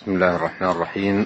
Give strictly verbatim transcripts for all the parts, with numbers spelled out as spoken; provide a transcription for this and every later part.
بسم الله الرحمن الرحيم.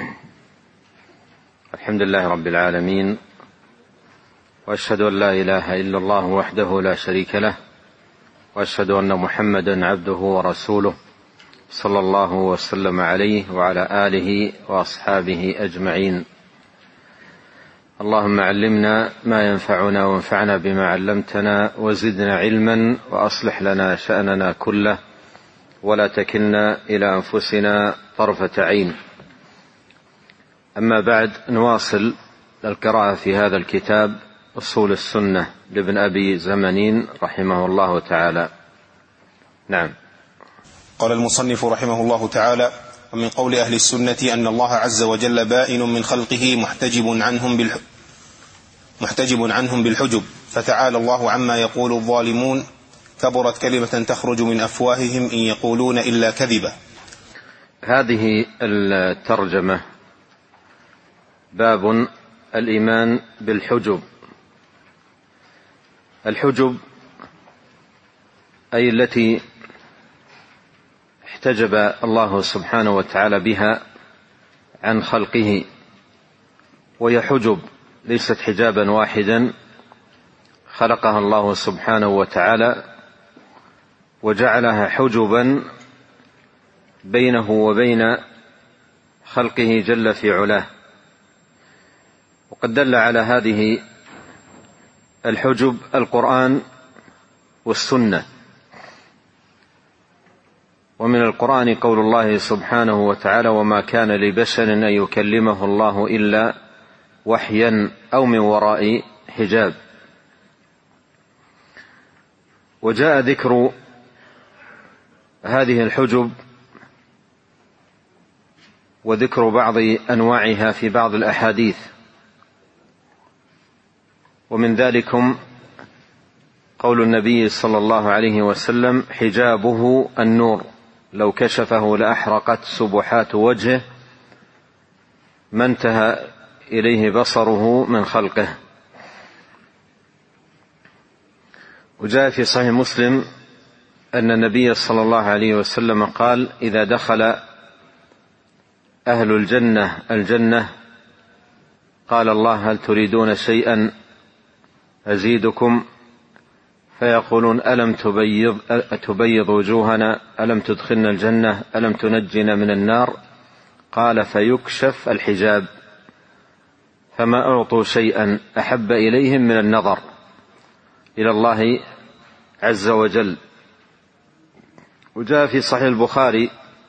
الحمد لله رب العالمين، وأشهد أن لا إله إلا الله وحده لا شريك له، وأشهد أن محمدا عبده ورسوله صلى الله وسلم عليه وعلى آله وأصحابه أجمعين. اللهم علمنا ما ينفعنا وانفعنا بما علمتنا وزدنا علما وأصلح لنا شأننا كله ولا تكلنا إلى أنفسنا طرفة عين. أما بعد، نواصل القراءة في هذا الكتاب أصول السنة لابن أبي زمنين رحمه الله تعالى. نعم. قال المصنف رحمه الله تعالى: ومن قول أهل السنة أن الله عز وجل بائن من خلقه محتجب عنهم بالح... محتجب عنهم بالحجب، فتعالى الله عما يقول الظالمون، كبرت كلمة تخرج من أفواههم إن يقولون إلا كذبا. هذه الترجمة باب الإيمان بالحجب. الحجب أي التي احتجب الله سبحانه وتعالى بها عن خلقه، وهي حجب ليست حجابا واحدا خلقها الله سبحانه وتعالى وجعلها حجبا بينه وبين خلقه جل في علاه. وقد دل على هذه الحجب القرآن والسنة. ومن القرآن قول الله سبحانه وتعالى: وما كان لبشر أن يكلمه الله إلا وحيا أو من وراء حجاب. وجاء ذكر هذه الحجب وذكر بعض أنواعها في بعض الأحاديث، ومن ذلكم قول النبي صلى الله عليه وسلم: حجابه النور، لو كشفه لأحرقت سبحات وجهه ما انتهى إليه بصره من خلقه. وجاء في صحيح مسلم أن النبي صلى الله عليه وسلم قال: إذا دخل أهل الجنة الجنة قال الله: هل تريدون شيئا أزيدكم؟ فيقولون: ألم تبيض, تبيض وجوهنا؟ ألم تدخلنا الجنة؟ ألم تنجنا من النار؟ قال: فيكشف الحجاب، فما أعطوا شيئا أحب إليهم من النظر إلى الله عز وجل. وجاء في صحيح البخاري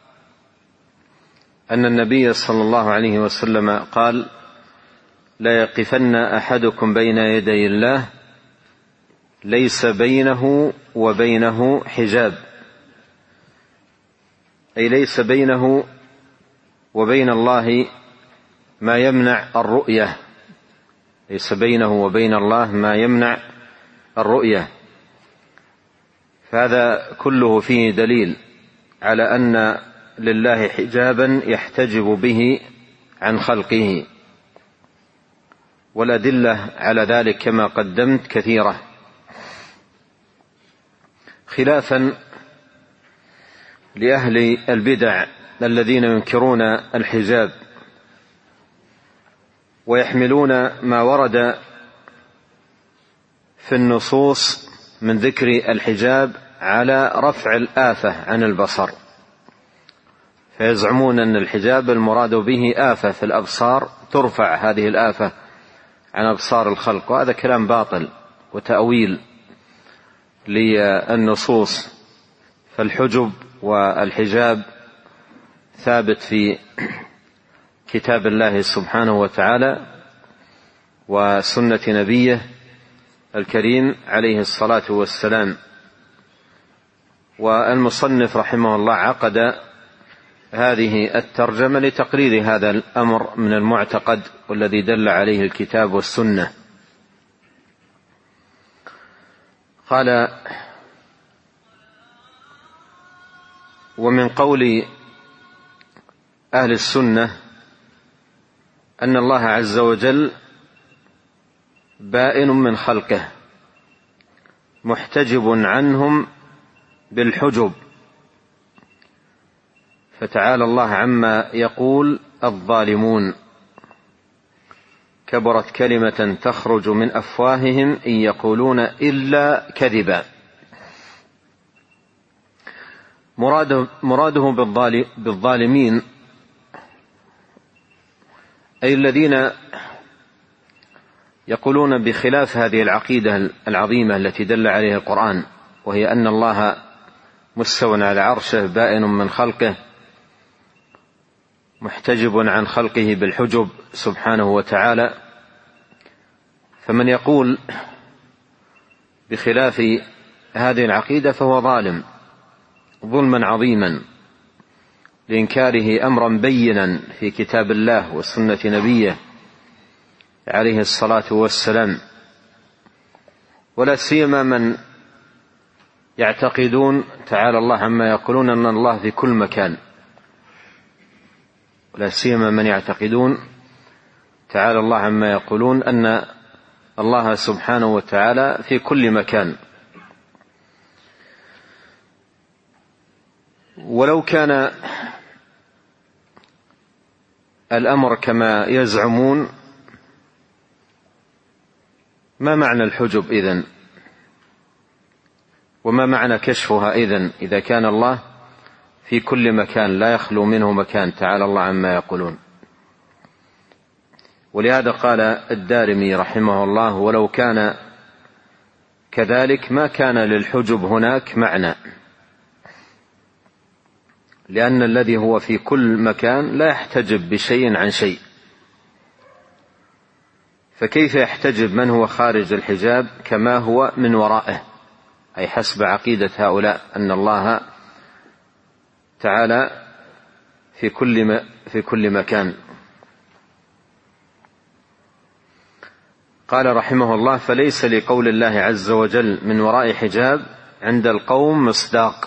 أن النبي صلى الله عليه وسلم قال: لا يقفن أحدكم بين يدي الله ليس بينه وبينه حجاب، أي ليس بينه وبين الله ما يمنع الرؤية، ليس بينه وبين الله ما يمنع الرؤية. فهذا كله فيه دليل على أن لله حجابا يحتجب به عن خلقه، والأدلة على ذلك كما قدمت كثيرة، خلافا لأهل البدع الذين ينكرون الحجاب ويحملون ما ورد في النصوص من ذكر الحجاب على رفع الآفة عن البصر، فيزعمون أن الحجاب المراد به آفة في الأبصار، ترفع هذه الآفة عن أبصار الخلق، وهذا كلام باطل وتأويل للنصوص. فالحجب والحجاب ثابت في كتاب الله سبحانه وتعالى وسنة نبيه الكريم عليه الصلاة والسلام. والمصنف رحمه الله عقد هذه الترجمة لتقرير هذا الأمر من المعتقد والذي دل عليه الكتاب والسنة. قال: ومن قول أهل السنة أن الله عز وجل بائن من خلقه محتجب عنهم بالحجب، فتعالى الله عما يقول الظالمون. كبرت كلمة تخرج من أفواههم إن يقولون إلا كذبا. مراده, مراده بالظالمين أي الذين يقولون بخلاف هذه العقيدة العظيمة التي دل عليها القرآن، وهي أن الله مستو على عرشه بائن من خلقه محتجب عن خلقه بالحجب سبحانه وتعالى. فمن يقول بخلاف هذه العقيدة فهو ظالم ظلما عظيما لإنكاره أمرا بينا في كتاب الله وسنة نبيه عليه الصلاة والسلام، ولا سيما من يعتقدون تعالى الله عما يقولون أن الله في كل مكان، ولا سيما من يعتقدون تعالى الله عما يقولون أن الله سبحانه وتعالى في كل مكان. ولو كان الأمر كما يزعمون ما معنى الحجب إذن؟ وما معنى كشفها إذن إذا كان الله في كل مكان لا يخلو منه مكان تعالى الله عما يقولون؟ ولهذا قال الدارمي رحمه الله: ولو كان كذلك ما كان للحجب هناك معنى، لأن الذي هو في كل مكان لا يحتجب بشيء عن شيء، فكيف يحتجب من هو خارج الحجاب كما هو من ورائه؟ أي حسب عقيدة هؤلاء أن الله تعالى في كل في كل مكان. قال رحمه الله: فليس لقول الله عز وجل من وراء حجاب عند القوم مصداق.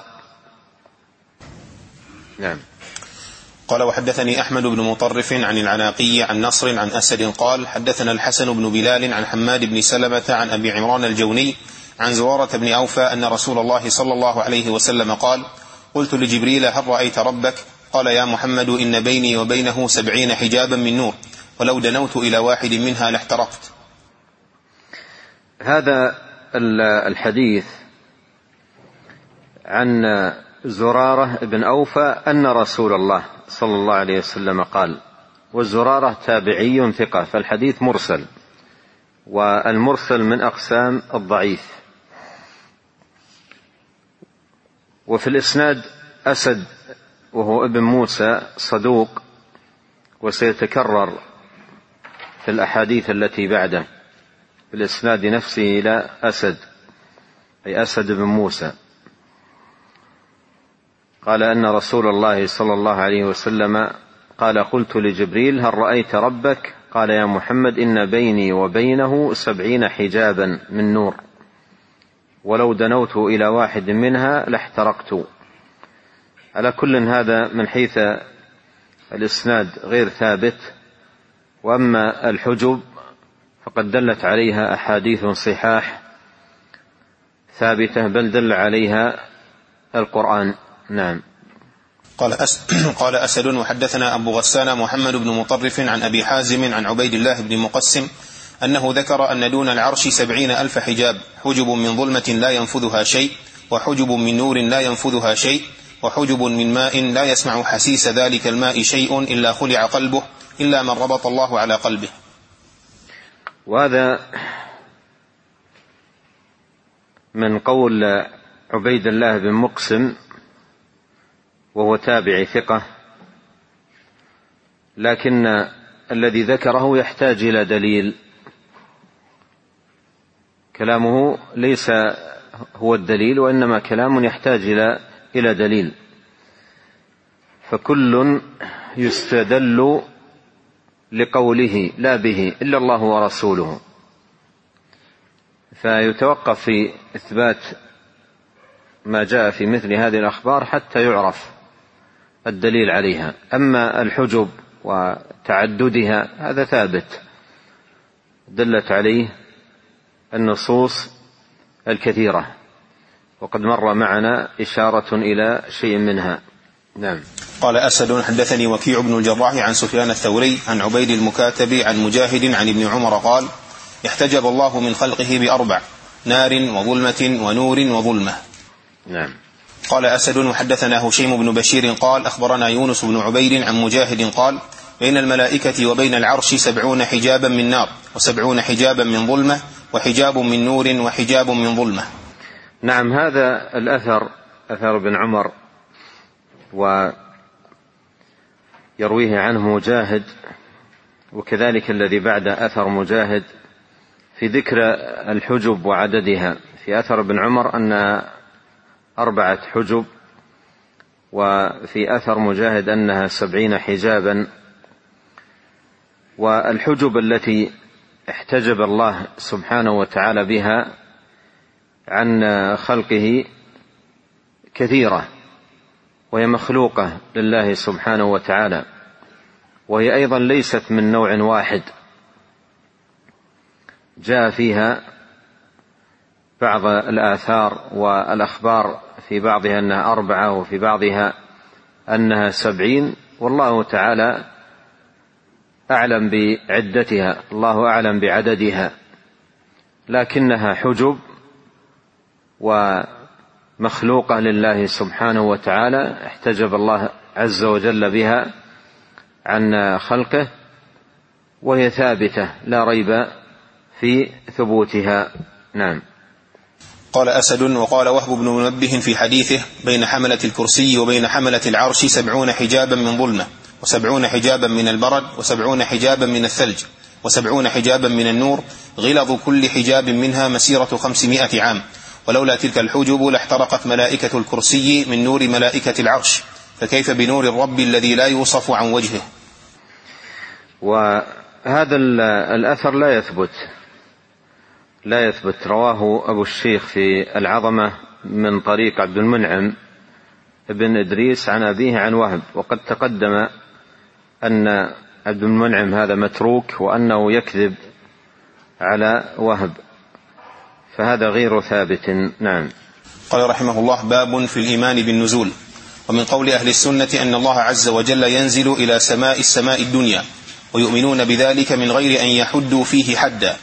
نعم. قال: وحدثني أحمد بن مطرف عن العناقي عن نصر عن أسد قال: حدثنا الحسن بن بلال عن حماد بن سلمة عن أبي عمران الجوني عن زرارة بن أوفى أن رسول الله صلى الله عليه وسلم قال: قلت لجبريل: هل رأيت ربك؟ قال: يا محمد إن بيني وبينه سبعين حجابا من نور، ولو دنوت إلى واحد منها لاحترقت. هذا الحديث عن زرارة بن أوفى أن رسول الله صلى الله عليه وسلم قال، والزرارة تابعي ثقة، فالحديث مرسل، والمرسل من أقسام الضعيف. وفي الإسناد أسد وهو ابن موسى صدوق، وسيتكرر في الأحاديث التي بعده في الإسناد نفسه إلى أسد، أي أسد بن موسى، قال أن رسول الله صلى الله عليه وسلم قال: قلت لجبريل: هل رأيت ربك؟ قال: يا محمد إن بيني وبينه سبعين حجابا من نور، ولو دنوت إلى واحد منها لاحترقت. على كل هذا من حيث الإسناد غير ثابت، وأما الحجب فقد دلت عليها أحاديث صحاح ثابتة، بل دل عليها القرآن. نعم. قال أسد, قال أسد وحدثنا أبو غسان محمد بن مطرف عن أبي حازم عن عبيد الله بن مقسم أنه ذكر أن دون العرش سبعين ألف حجاب، حجب من ظلمة لا ينفذها شيء، وحجب من نور لا ينفذها شيء، وحجب من ماء لا يسمع حسيس ذلك الماء شيء إلا خلع قلبه إلا من ربط الله على قلبه. وهذا من قول عبيد الله بن مقسم، وهو تابعي ثقة، لكن الذي ذكره يحتاج إلى دليل، كلامه ليس هو الدليل، وإنما كلام يحتاج إلى إلى دليل، فكل يستدل لقوله لا به إلا الله ورسوله، فيتوقف في إثبات ما جاء في مثل هذه الأخبار حتى يعرف الدليل عليها. أما الحجب وتعددها هذا ثابت دلت عليه النصوص الكثيرة، وقد مر معنا إشارة إلى شيء منها. نعم. قال أسد حدثني وكيع بن الجراح عن سفيان الثوري عن عبيد المكاتب عن مجاهد عن ابن عمر قال احتجب الله من خلقه بأربع: نار وظلمة ونور وظلمة. نعم. قال أسد وحدثنا هشيم بن بشير قال أخبرنا يونس بن عبيد عن مجاهد قال بين الملائكة وبين العرش سبعون حجابا من نار وسبعون حجابا من ظلمة وحجاب من نور وحجاب من ظلمة. نعم. هذا الأثر أثر بن عمر ويرويه عنه مجاهد، وكذلك الذي بعد أثر مجاهد في ذكر الحجب وعددها. في أثر ابن عمر أنها أربعة حجب، وفي أثر مجاهد أنها سبعين حجابا. والحجب التي احتجب الله سبحانه وتعالى بها عن خلقه كثيرة، وهي مخلوقة لله سبحانه وتعالى، وهي أيضا ليست من نوع واحد. جاء فيها بعض الآثار والأخبار في بعضها أنها أربعة وفي بعضها أنها سبعين، والله تعالى أعلم بعدتها، الله أعلم بعددها، لكنها حجب ومخلوقة لله سبحانه وتعالى احتجب الله عز وجل بها عن خلقه، وهي ثابتة لا ريب في ثبوتها. نعم. قال أسد وقال وهب بن منبه في حديثه بين حملة الكرسي وبين حملة العرش سبعون حجابا من ظلمة وسبعون حجابا من البرد وسبعون حجابا من الثلج وسبعون حجابا من النور، غلظ كل حجاب منها مسيرة خمسمائة عام، ولولا تلك الحجب لاحترقت ملائكة الكرسي من نور ملائكة العرش، فكيف بنور الرب الذي لا يوصف عن وجهه. وهذا الأثر لا يثبت لا يثبت رواه أبو الشيخ في العظمة من طريق عبد المنعم ابن إدريس عن أبيه عن وهب، وقد تقدم أن عبد المنعم هذا متروك وأنه يكذب على وهب، فهذا غير ثابت. نعم. قال رحمه الله باب في الإيمان بالنزول. ومن قول أهل السنة أن الله عز وجل ينزل إلى سماء السماء الدنيا، ويؤمنون بذلك من غير أن يحدوا فيه حدا.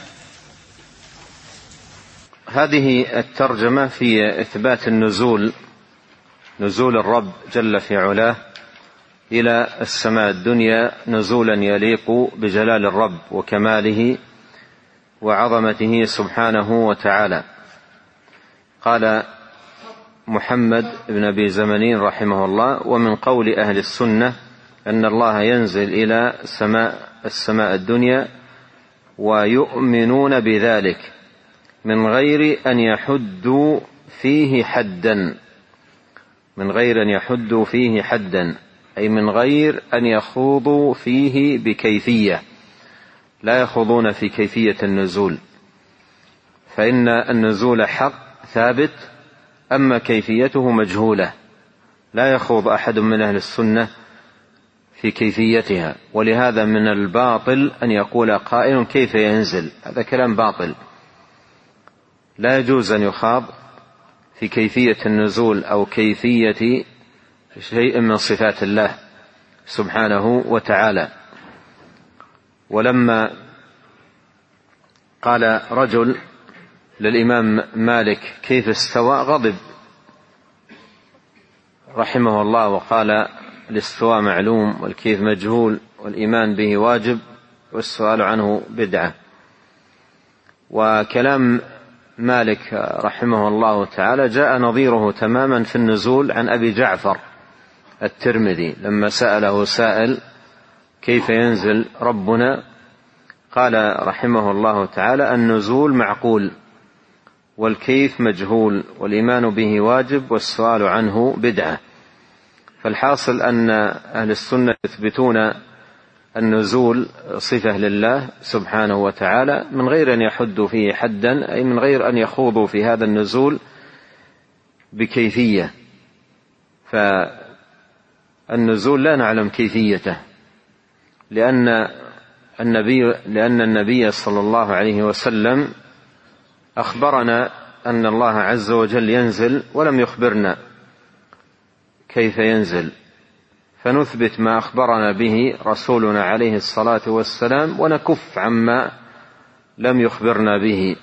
هذه الترجمة في إثبات النزول، نزول الرب جل في علاه إلى السماء الدنيا نزولا يليق بجلال الرب وكماله وعظمته سبحانه وتعالى. قال محمد بن أبي زمنين رحمه الله ومن قول أهل السنة أن الله ينزل إلى سماء السماء الدنيا ويؤمنون بذلك من غير أن يحدوا فيه حدا، من غير أن يحدوا فيه حدا أي من غير أن يخوضوا فيه بكيفية، لا يخوضون في كيفية النزول، فإن النزول حق ثابت، أما كيفيته مجهولة، لا يخوض أحد من أهل السنة في كيفيتها. ولهذا من الباطل أن يقول قائل كيف ينزل، هذا كلام باطل، لا يجوز أن يخاض في كيفية النزول أو كيفية شيء من صفات الله سبحانه وتعالى. ولما قال رجل للإمام مالك كيف استوى غضب رحمه الله وقال الاستواء معلوم والكيف مجهول والإيمان به واجب والسؤال عنه بدعة. وكلام مالك رحمه الله تعالى جاء نظيره تماما في النزول عن أبي جعفر الترمذي لما سأله سائل كيف ينزل ربنا، قال رحمه الله تعالى النزول معقول والكيف مجهول والإيمان به واجب والسؤال عنه بدعة. فالحاصل أن أهل السنة يثبتون النزول صفة لله سبحانه وتعالى من غير أن يحدوا فيه حدا، أي من غير أن يخوضوا في هذا النزول بكيفية، فالنزول لا نعلم كيفيته، لأن النبي, لأن النبي صلى الله عليه وسلم أخبرنا أن الله عز وجل ينزل ولم يخبرنا كيف ينزل، فنثبت ما أخبرنا به رسولنا عليه الصلاة والسلام ونكف عما لم يخبرنا به.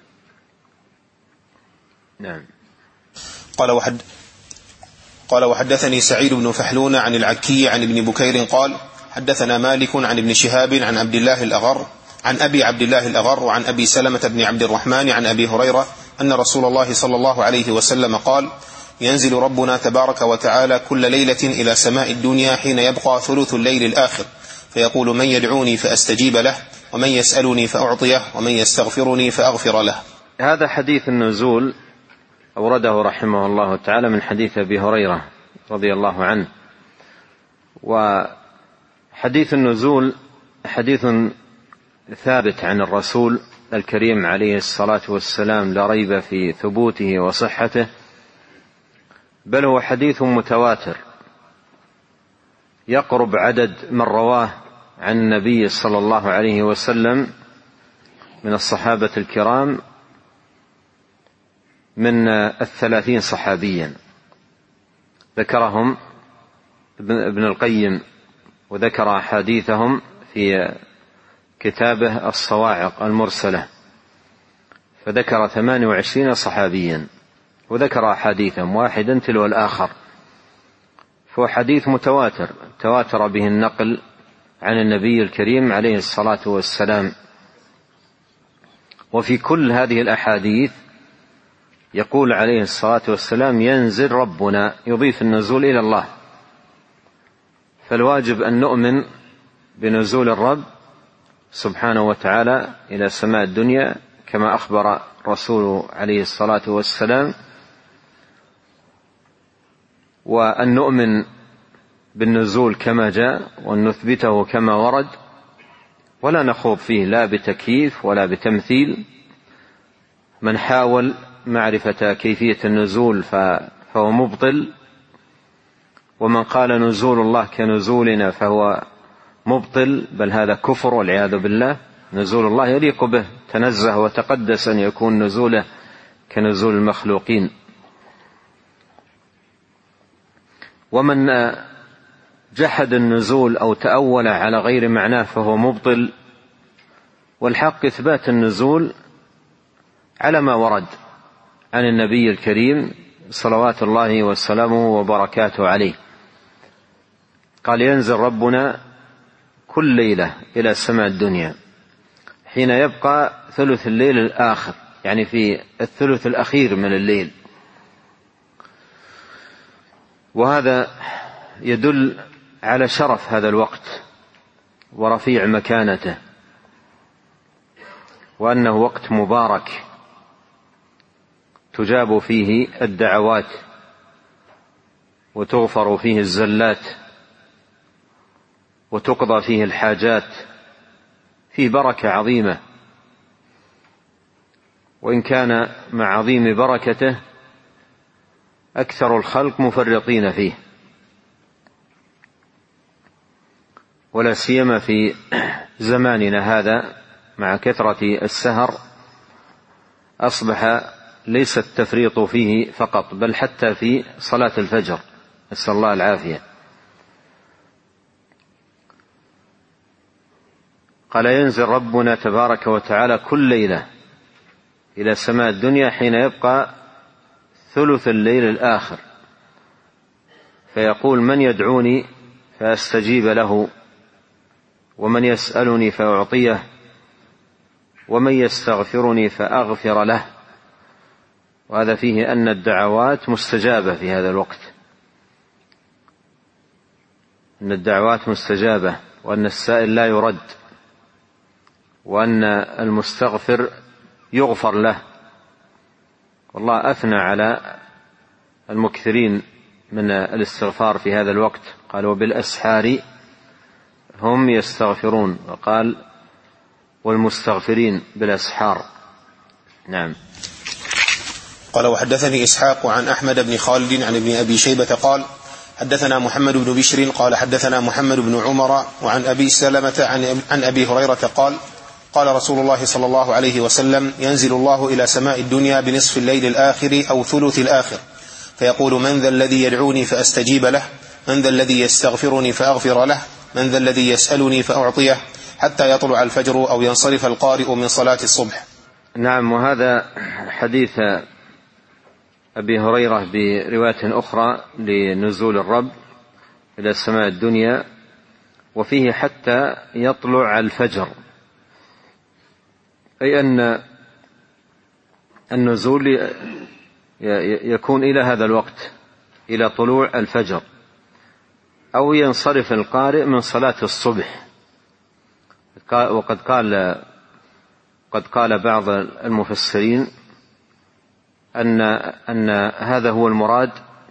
نعم. قال وحد قال وحدثني سعيد بن فحلون عن العكي عن ابن بكير قال حدثنا مالك عن ابن شهاب عن عبد الله الأغر عن أبي عبد الله الأغر وعن أبي سلمة بن عبد الرحمن عن أبي هريرة أن رسول الله صلى الله عليه وسلم قال ينزل ربنا تبارك وتعالى كل ليلة إلى سماء الدنيا حين يبقى ثلث الليل الآخر فيقول من يدعوني فأستجيب له ومن يسألني فأعطيه ومن يستغفرني فأغفر له. هذا حديث النزول أورده رحمه الله تعالى من حديث أبي هريرة رضي الله عنه. وحديث النزول حديث ثابت عن الرسول الكريم عليه الصلاة والسلام لا ريب في ثبوته وصحته، بل هو حديث متواتر يقرب عدد من رواه عن النبي صلى الله عليه وسلم من الصحابة الكرام من الثلاثين صحابيا ذكرهم ابن القيم وذكر أحاديثهم في كتابه الصواعق المرسلة، فذكر ثمان وعشرين صحابيا وذكر أحاديثهم واحدا تلو الآخر، فهو حديث متواتر تواتر به النقل عن النبي الكريم عليه الصلاة والسلام. وفي كل هذه الأحاديث يقول عليه الصلاة والسلام ينزل ربنا، يضيف النزول إلى الله، فالواجب أن نؤمن بنزول الرب سبحانه وتعالى إلى سماء الدنيا كما أخبر رسوله عليه الصلاة والسلام، وأن نؤمن بالنزول كما جاء وأن نثبته كما ورد، ولا نخوض فيه لا بتكييف ولا بتمثيل. من حاول معرفة كيفية النزول فهو مبطل، ومن قال نزول الله كنزولنا فهو مبطل، بل هذا كفر والعياذ بالله. نزول الله يليق به، تنزه وتقدس أن يكون نزوله كنزول المخلوقين. ومن جحد النزول أو تأول على غير معناه فهو مبطل، والحق إثبات النزول على ما ورد عن النبي الكريم صلوات الله وسلامه وبركاته عليه. قال ينزل ربنا كل ليلة إلى سماء الدنيا حين يبقى ثلث الليل الآخر، يعني في الثلث الأخير من الليل، وهذا يدل على شرف هذا الوقت ورفيع مكانته، وأنه وقت مبارك تجاب فيه الدعوات وتغفر فيه الزلات وتقضى فيه الحاجات، فيه بركة عظيمة. وإن كان مع عظيم بركته أكثر الخلق مفرطين فيه، ولا سيما في زماننا هذا مع كثرة السهر أصبح ليس التفريط فيه فقط، بل حتى في صلاة الفجر، نسأل الله العافية. قال ينزل ربنا تبارك وتعالى كل ليلة إلى سماء الدنيا حين يبقى ثلث الليل الآخر فيقول من يدعوني فأستجيب له ومن يسألني فأعطيه ومن يستغفرني فأغفر له. وهذا فيه أن الدعوات مستجابة في هذا الوقت، أن الدعوات مستجابة، وأن السائل لا يرد، وأن المستغفر يغفر له. والله أثنى على المكثرين من الاستغفار في هذا الوقت، قال وبالأسحار هم يستغفرون، وقال والمستغفرين بالأسحار. نعم. قال وحدثني إسحاق عن أحمد بن خالد عن ابن أبي شيبة قال حدثنا محمد بن بشر قال حدثنا محمد بن عمر وعن أبي سلمة عن أبي هريرة قال قال رسول الله صلى الله عليه وسلم ينزل الله إلى سماء الدنيا بنصف الليل الآخر أو ثلث الآخر فيقول من ذا الذي يدعوني فأستجيب له من ذا الذي يستغفرني فأغفر له من ذا الذي يسألني فأعطيه حتى يطلع الفجر أو ينصرف القارئ من صلاة الصبح. نعم. وهذا حديث أبي هريرة برواية أخرى لنزول الرب إلى السماء الدنيا، وفيه حتى يطلع الفجر، أي أن النزول يكون إلى هذا الوقت، إلى طلوع الفجر، أو ينصرف القارئ من صلاة الصبح. وقد قال قد قال بعض المفسرين أن أن هذا هو المراد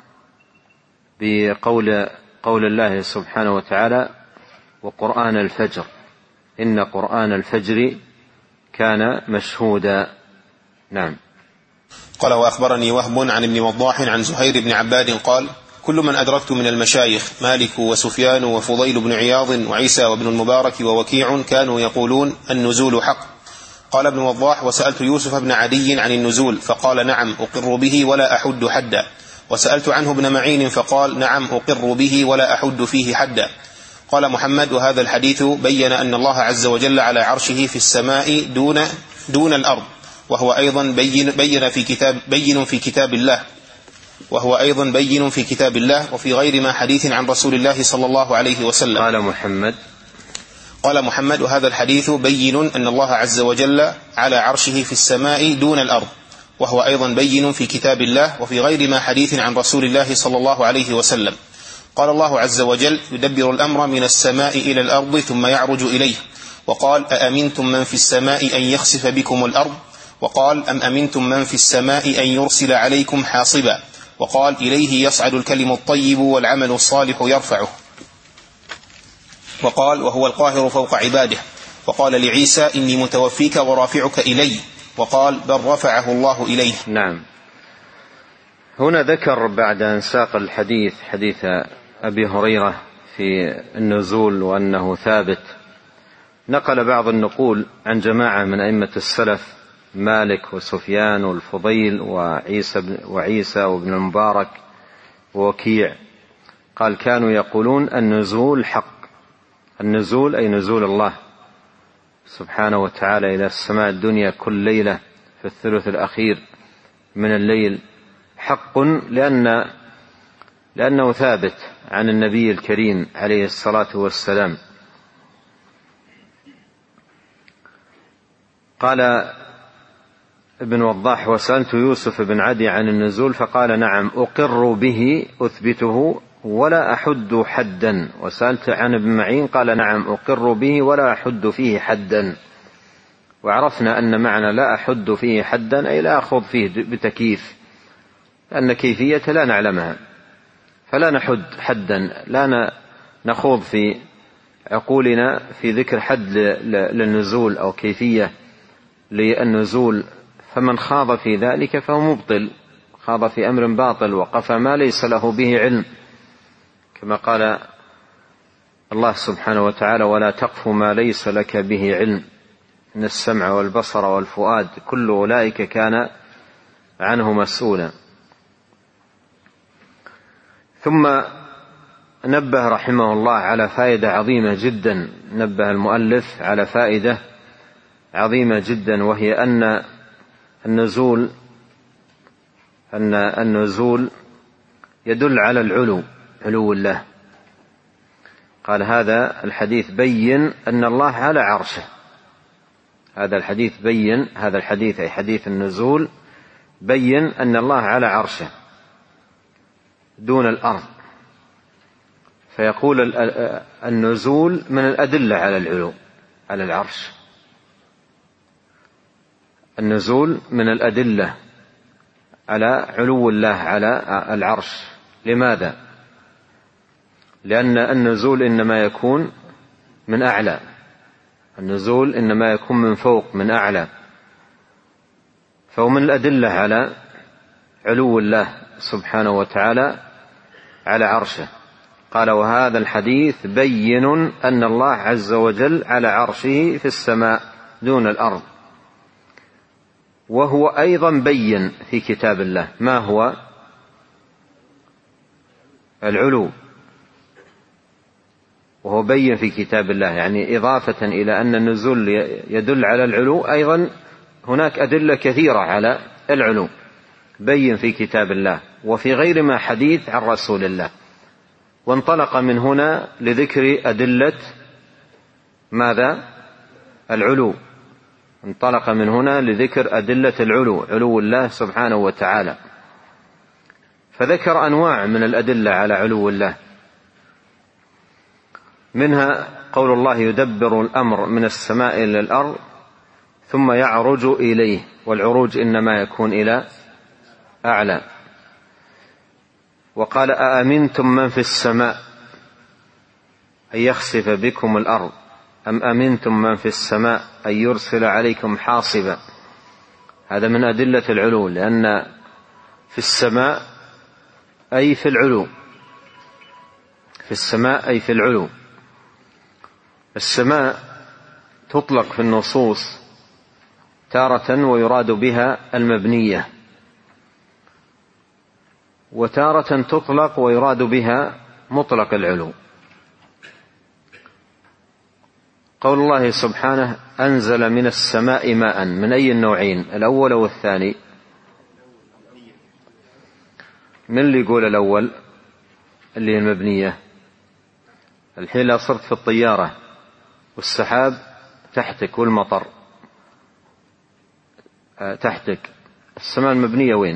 بقول قول الله سبحانه وتعالى: وقرآن الفجر إن قرآن الفجر كان مشهودا. نعم. قال: وأخبرني وهب عن ابن وضاح عن زهير بن عباد قال: كل من أدركت من المشايخ مالك وسفيان وفضيل بن عياض وعيسى وابن المبارك ووكيع كانوا يقولون النزول حق. قال ابن وضاح: وسألت يوسف بن عدي عن النزول فقال: نعم أقر به ولا أحد حدا. وسألت عنه ابن معين فقال: نعم أقر به ولا أحد فيه حدا. قال محمد: وهذا الحديث بين أن الله عز وجل على عرشه في السماء دون دون الأرض، وهو أيضا بين بين في كتاب بين في كتاب الله وهو أيضا بين في كتاب الله وفي غير ما حديث عن رسول الله صلى الله عليه وسلم. قال محمد قال محمد: وهذا الحديث بين أن الله عز وجل على عرشه في السماء دون الأرض، وهو أيضا بين في كتاب الله وفي غير ما حديث عن رسول الله صلى الله عليه وسلم. قال الله عز وجل: يدبر الأمر من السماء إلى الأرض ثم يعرج إليه. وقال: أأمنتم من في السماء أن يخسف بكم الأرض. وقال: أم أمنتم من في السماء أن يرسل عليكم حاصبا. وقال: إليه يصعد الكلم الطيب والعمل الصالح يرفعه. وقال: وهو القاهر فوق عباده. وقال لعيسى: إني متوفيك ورافعك إلي. وقال: بل رفعه الله إليه. نعم. هنا ذكر بعد أن ساق الحديث حديث أبي هريرة في النزول وأنه ثابت، نقل بعض النقول عن جماعة من أئمة السلف: مالك وسفيان والفضيل وعيسى, وعيسى وابن المبارك ووكيع، قال: كانوا يقولون النزول حق. النزول أي نزول الله سبحانه وتعالى إلى السماء الدنيا كل ليلة في الثلث الأخير من الليل حق، لأن لأنه ثابت عن النبي الكريم عليه الصلاة والسلام. قال ابن وضاح: وسألت يوسف بن عدي عن النزول فقال: نعم أقر به أثبته ولا أحد حدا. وسألت عن ابن معين قال: نعم أقر به ولا أحد فيه حدا. وعرفنا أن معنى لا أحد فيه حدا أي لا أخذ فيه بتكييف، لأن كيفية لا نعلمها، فلا نحد حدا، لا نخوض في عقولنا في ذكر حد للنزول أو كيفية للنزول. فمن خاض في ذلك فهو مبطل، خاض في أمر باطل وقفى ما ليس له به علم، كما قال الله سبحانه وتعالى: ولا تقف ما ليس لك به علم إن السمع والبصر والفؤاد كل أولئك كان عنه مسؤولا. ثم نبه رحمه الله على فائدة عظيمة جدا، نبه المؤلف على فائدة عظيمة جدا، وهي أن النزول أن النزول يدل على العلو، علو الله. قال: هذا الحديث بين أن الله على عرشه. هذا الحديث بين هذا الحديث أي حديث النزول بين أن الله على عرشه دون الأرض. فيقول النزول من الأدلة على العلو على العرش. النزول من الأدلة على علو الله على العرش. لماذا؟ لأن النزول إنما يكون من أعلى، النزول إنما يكون من فوق من أعلى، فهو من الأدلة على علو الله سبحانه وتعالى على عرشه. قال: وهذا الحديث بين أن الله عز وجل على عرشه في السماء دون الأرض، وهو أيضا بين في كتاب الله. ما هو العلو؟ وهو بين في كتاب الله، يعني إضافة إلى أن النزول يدل على العلو، أيضا هناك أدلة كثيرة على العلو بين في كتاب الله وفي غير ما حديث عن رسول الله. وانطلق من هنا لذكر أدلة ماذا؟ العلو. انطلق من هنا لذكر أدلة العلو، علو الله سبحانه وتعالى، فذكر أنواع من الأدلة على علو الله، منها قول الله: يدبر الأمر من السماء إلى الأرض ثم يعرج إليه، والعروج إنما يكون إلى أعلى. وقال: أأمنتم من في السماء أن يخسف بكم الأرض أم أمنتم من في السماء أن يرسل عليكم حاصبا. هذا من أدلة العلو، لأن في السماء أي في العلو، في السماء أي في العلو. السماء تطلق في النصوص تارة ويراد بها المبنية، وتارة تطلق ويراد بها مطلق العلو. قول الله سبحانه: أنزل من السماء ماء، من أي النوعين؟ الأول والثاني؟ من اللي يقول الأول اللي هي المبنية؟ الحين لا صرت في الطيارة والسحاب تحتك والمطر تحتك، السماء المبنية وين؟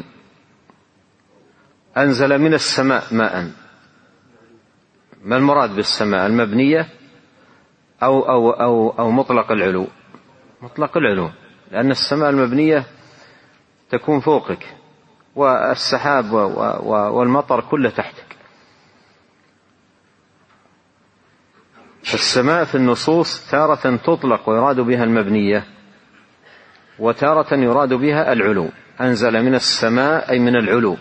أنزل من السماء ماء، ما المراد بالسماء؟ المبنية أو, أو, أو, أو مطلق العلو؟ مطلق العلو، لأن السماء المبنية تكون فوقك والسحاب والمطر كله تحتك. فالسماء في النصوص تارة تطلق ويراد بها المبنية، وتارة يراد بها العلو. أنزل من السماء أي من العلو.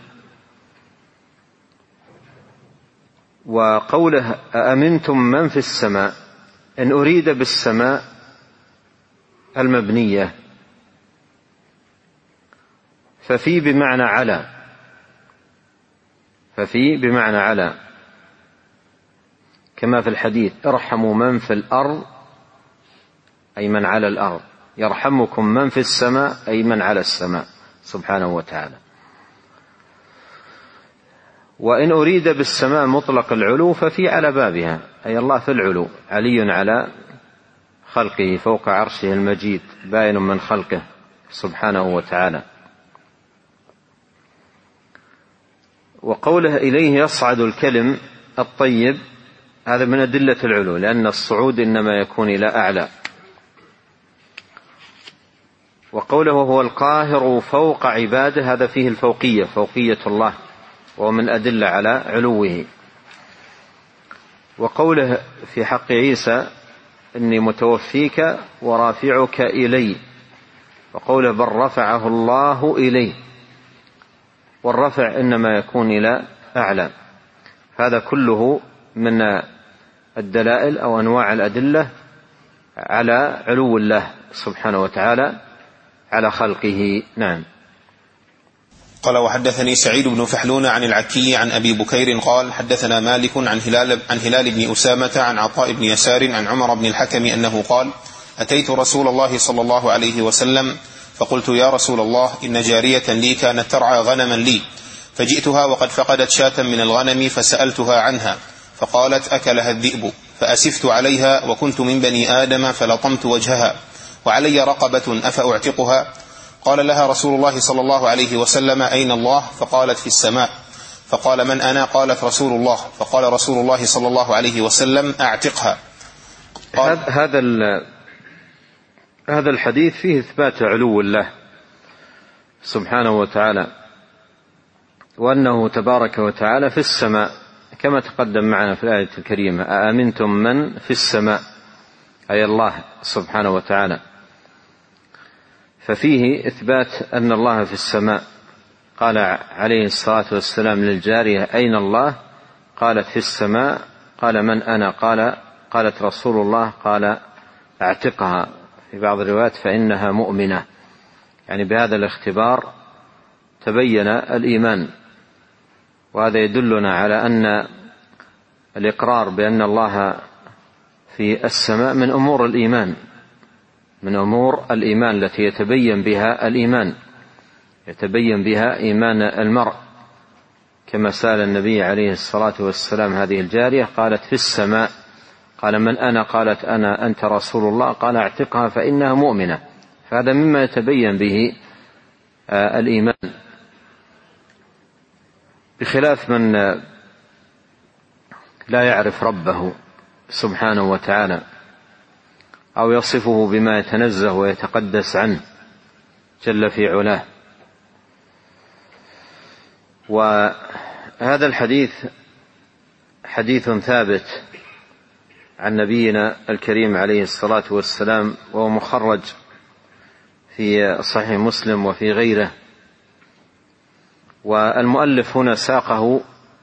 وقوله: أأمنتم من في السماء، إن أريد بالسماء المبنية ففي بمعنى على، ففي بمعنى على، كما في الحديث: ارحموا من في الأرض أي من على الأرض، يرحمكم من في السماء أي من على السماء سبحانه وتعالى. وإن أريد بالسماء مطلق العلو ففي على بابها، أي الله في العلو، علي على خلقه فوق عرشه المجيد، باين من خلقه سبحانه وتعالى. وقوله: إليه يصعد الكلم الطيب، هذا من أدلة العلو، لأن الصعود إنما يكون إلى أعلى. وقوله: هو القاهر فوق عباده، هذا فيه الفوقية، فوقية الله، ومن أدلة على علوه. وقوله في حق عيسى: إني متوفيك ورافعك إلي، وقوله: بل رفعه الله إليه، والرفع إنما يكون إلى أعلى. هذا كله من الدلائل أو أنواع الأدلة على علو الله سبحانه وتعالى على خلقه. نعم. قال: وحدثني سعيد بن فحلون عن العكي عن أبي بكير قال: حدثنا مالك عن هلال, عن هلال بن أسامة عن عطاء بن يسار عن عمر بن الحكم أنه قال: أتيت رسول الله صلى الله عليه وسلم فقلت: يا رسول الله، إن جارية لي كانت ترعى غنما لي، فجئتها وقد فقدت شاة من الغنم فسألتها عنها، فقالت: أكلها الذئب، فأسفت عليها، وكنت من بني آدم فلطمت وجهها، وعلي رقبة أفأعتقها؟ قال لها رسول الله صلى الله عليه وسلم: أين الله؟ فقالت: في السماء. فقال: من أنا؟ قالت: رسول الله. فقال رسول الله صلى الله عليه وسلم: أعتقها. هذا هذا الحديث فيه إثبات علو الله سبحانه وتعالى، وأنه تبارك وتعالى في السماء، كما تقدم معنا في الآية الكريمة: أأمنتم من في السماء، أي الله سبحانه وتعالى. ففيه إثبات أن الله في السماء. قال عليه الصلاة والسلام للجارية: أين الله؟ قالت: في السماء. قال: من أنا؟ قال قالت: رسول الله. قال: أعتقها. في بعض الروايات: فإنها مؤمنة. يعني بهذا الاختبار تبين الإيمان، وهذا يدلنا على أن الإقرار بأن الله في السماء من أمور الإيمان، من أمور الإيمان التي يتبين بها الإيمان، يتبين بها إيمان المرء، كما سأل النبي عليه الصلاة والسلام هذه الجارية قالت في السماء، قال من أنا؟ قالت أنا أنت رسول الله، قال اعتقها فإنها مؤمنة. فهذا مما يتبين به الإيمان، بخلاف من لا يعرف ربه سبحانه وتعالى أو يصفه بما يتنزه ويتقدس عنه جل في علاه. وهذا الحديث حديث ثابت عن نبينا الكريم عليه الصلاة والسلام، وهو مخرج في صحيح مسلم وفي غيره. والمؤلف هنا ساقه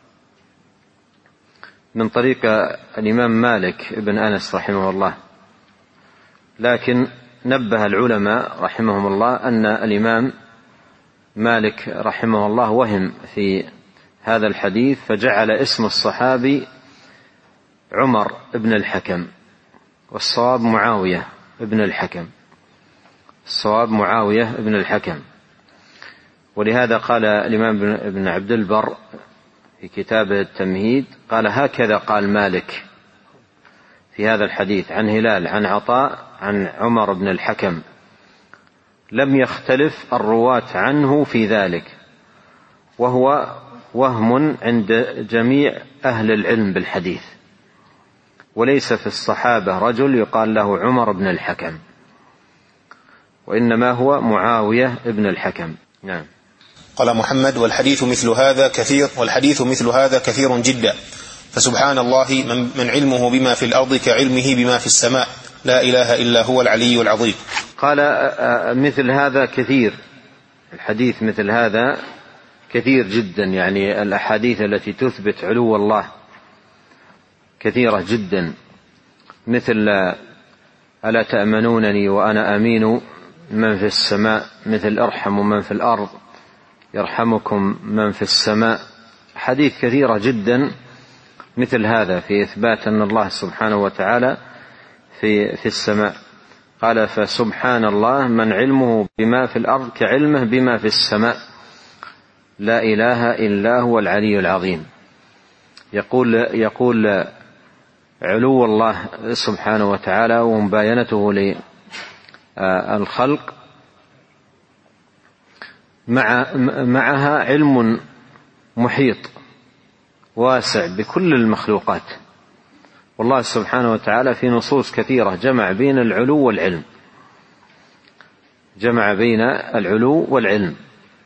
من طريق الإمام مالك بن أنس رحمه الله، لكن نبه العلماء رحمهم الله أن الإمام مالك رحمه الله وهم في هذا الحديث، فجعل اسم الصحابي عمر بن الحكم، والصواب معاوية بن الحكم، الصواب معاوية بن الحكم. ولهذا قال الإمام ابن عبد البر في كتابه التمهيد قال هكذا قال مالك في هذا الحديث عن هلال عن عطاء عن عمر بن الحكم، لم يختلف الرواة عنه في ذلك، وهو وهم عند جميع أهل العلم بالحديث، وليس في الصحابة رجل يقال له عمر بن الحكم، وإنما هو معاوية بن الحكم. نعم. قال محمد: والحديث مثل هذا كثير والحديث مثل هذا كثير جدا، فسبحان الله من علمه بما في الأرض كعلمه بما في السماء، لا إله إلا هو العلي العظيم. قال مثل هذا كثير، الحديث مثل هذا كثير جدا، يعني الأحاديث التي تثبت علو الله كثيرة جدا، مثل ألا تأمنونني وأنا أمين من في السماء، مثل ارحموا من في الأرض يرحمكم من في السماء. حديث كثيرة جدا مثل هذا في إثبات أن الله سبحانه وتعالى في, في السماء. قال فسبحان الله من علمه بما في الأرض كعلمه بما في السماء، لا إله إلا هو العلي العظيم. يقول, يقول علو الله سبحانه وتعالى ومباينته للخلق مع معها علم محيط واسع بكل المخلوقات، والله سبحانه وتعالى في نصوص كثيرة جمع بين العلو والعلم، جمع بين العلو والعلم.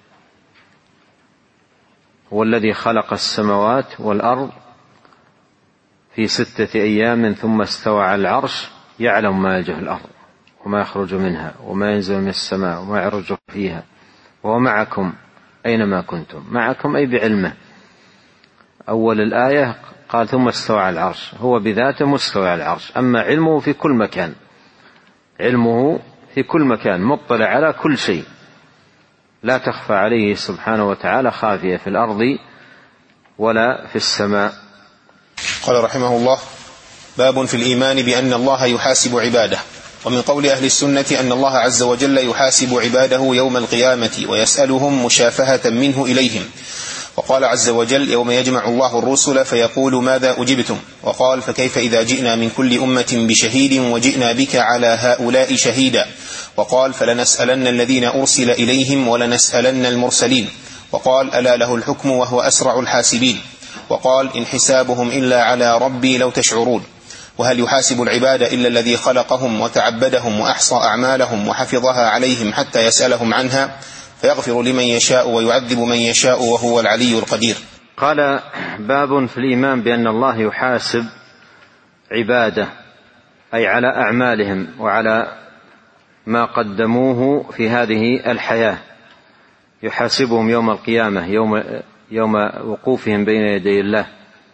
هو الذي خلق السماوات والأرض في ستة أيام ثم استوى على العرش، يعلم ما يلج في الأرض وما يخرج منها وما ينزل من السماء وما يعرج فيها وهو معكم أينما كنتم. معكم أي بعلمه. أول الآية قال ثم استوى على العرش، هو بذاته مستوى على العرش، أما علمه في كل مكان، علمه في كل مكان مطلع على كل شيء، لا تخفى عليه سبحانه وتعالى خافية في الأرض ولا في السماء. قال رحمه الله: باب في الإيمان بأن الله يحاسب عباده. ومن قول أهل السنة أن الله عز وجل يحاسب عباده يوم القيامة ويسألهم مشافهة منه إليهم. وقال عز وجل: يوم يجمع الله الرسل فيقول ماذا أجبتم؟ وقال: فكيف إذا جئنا من كل أمة بشهيد وجئنا بك على هؤلاء شهيدا. وقال: فلنسألن الذين أرسل إليهم ولنسألن المرسلين. وقال: ألا له الحكم وهو أسرع الحاسبين. وقال: إن حسابهم إلا على ربي لو تشعرون. وهل يحاسب العباد إلا الذي خلقهم وتعبدهم وأحصى أعمالهم وحفظها عليهم حتى يسألهم عنها، فيغفر لمن يشاء ويعذب من يشاء وهو العلي القدير. قال: باب في الإيمان بأن الله يحاسب عباده، أي على أعمالهم وعلى ما قدموه في هذه الحياة، يحاسبهم يوم القيامة، يوم, يوم وقوفهم بين يدي الله.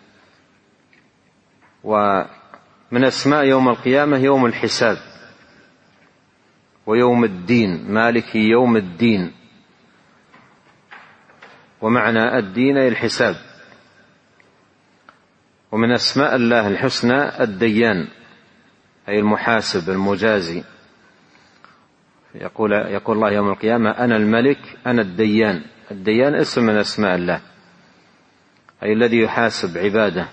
ومن أسماء يوم القيامة يوم الحساب ويوم الدين، مالك يوم الدين، ومعنى الدين الحساب. ومن أسماء الله الحسنى الديان، أي المحاسب المجازي. يقول, يقول الله يوم القيامة: أنا الملك أنا الديان. الديان اسم من أسماء الله، أي الذي يحاسب عباده.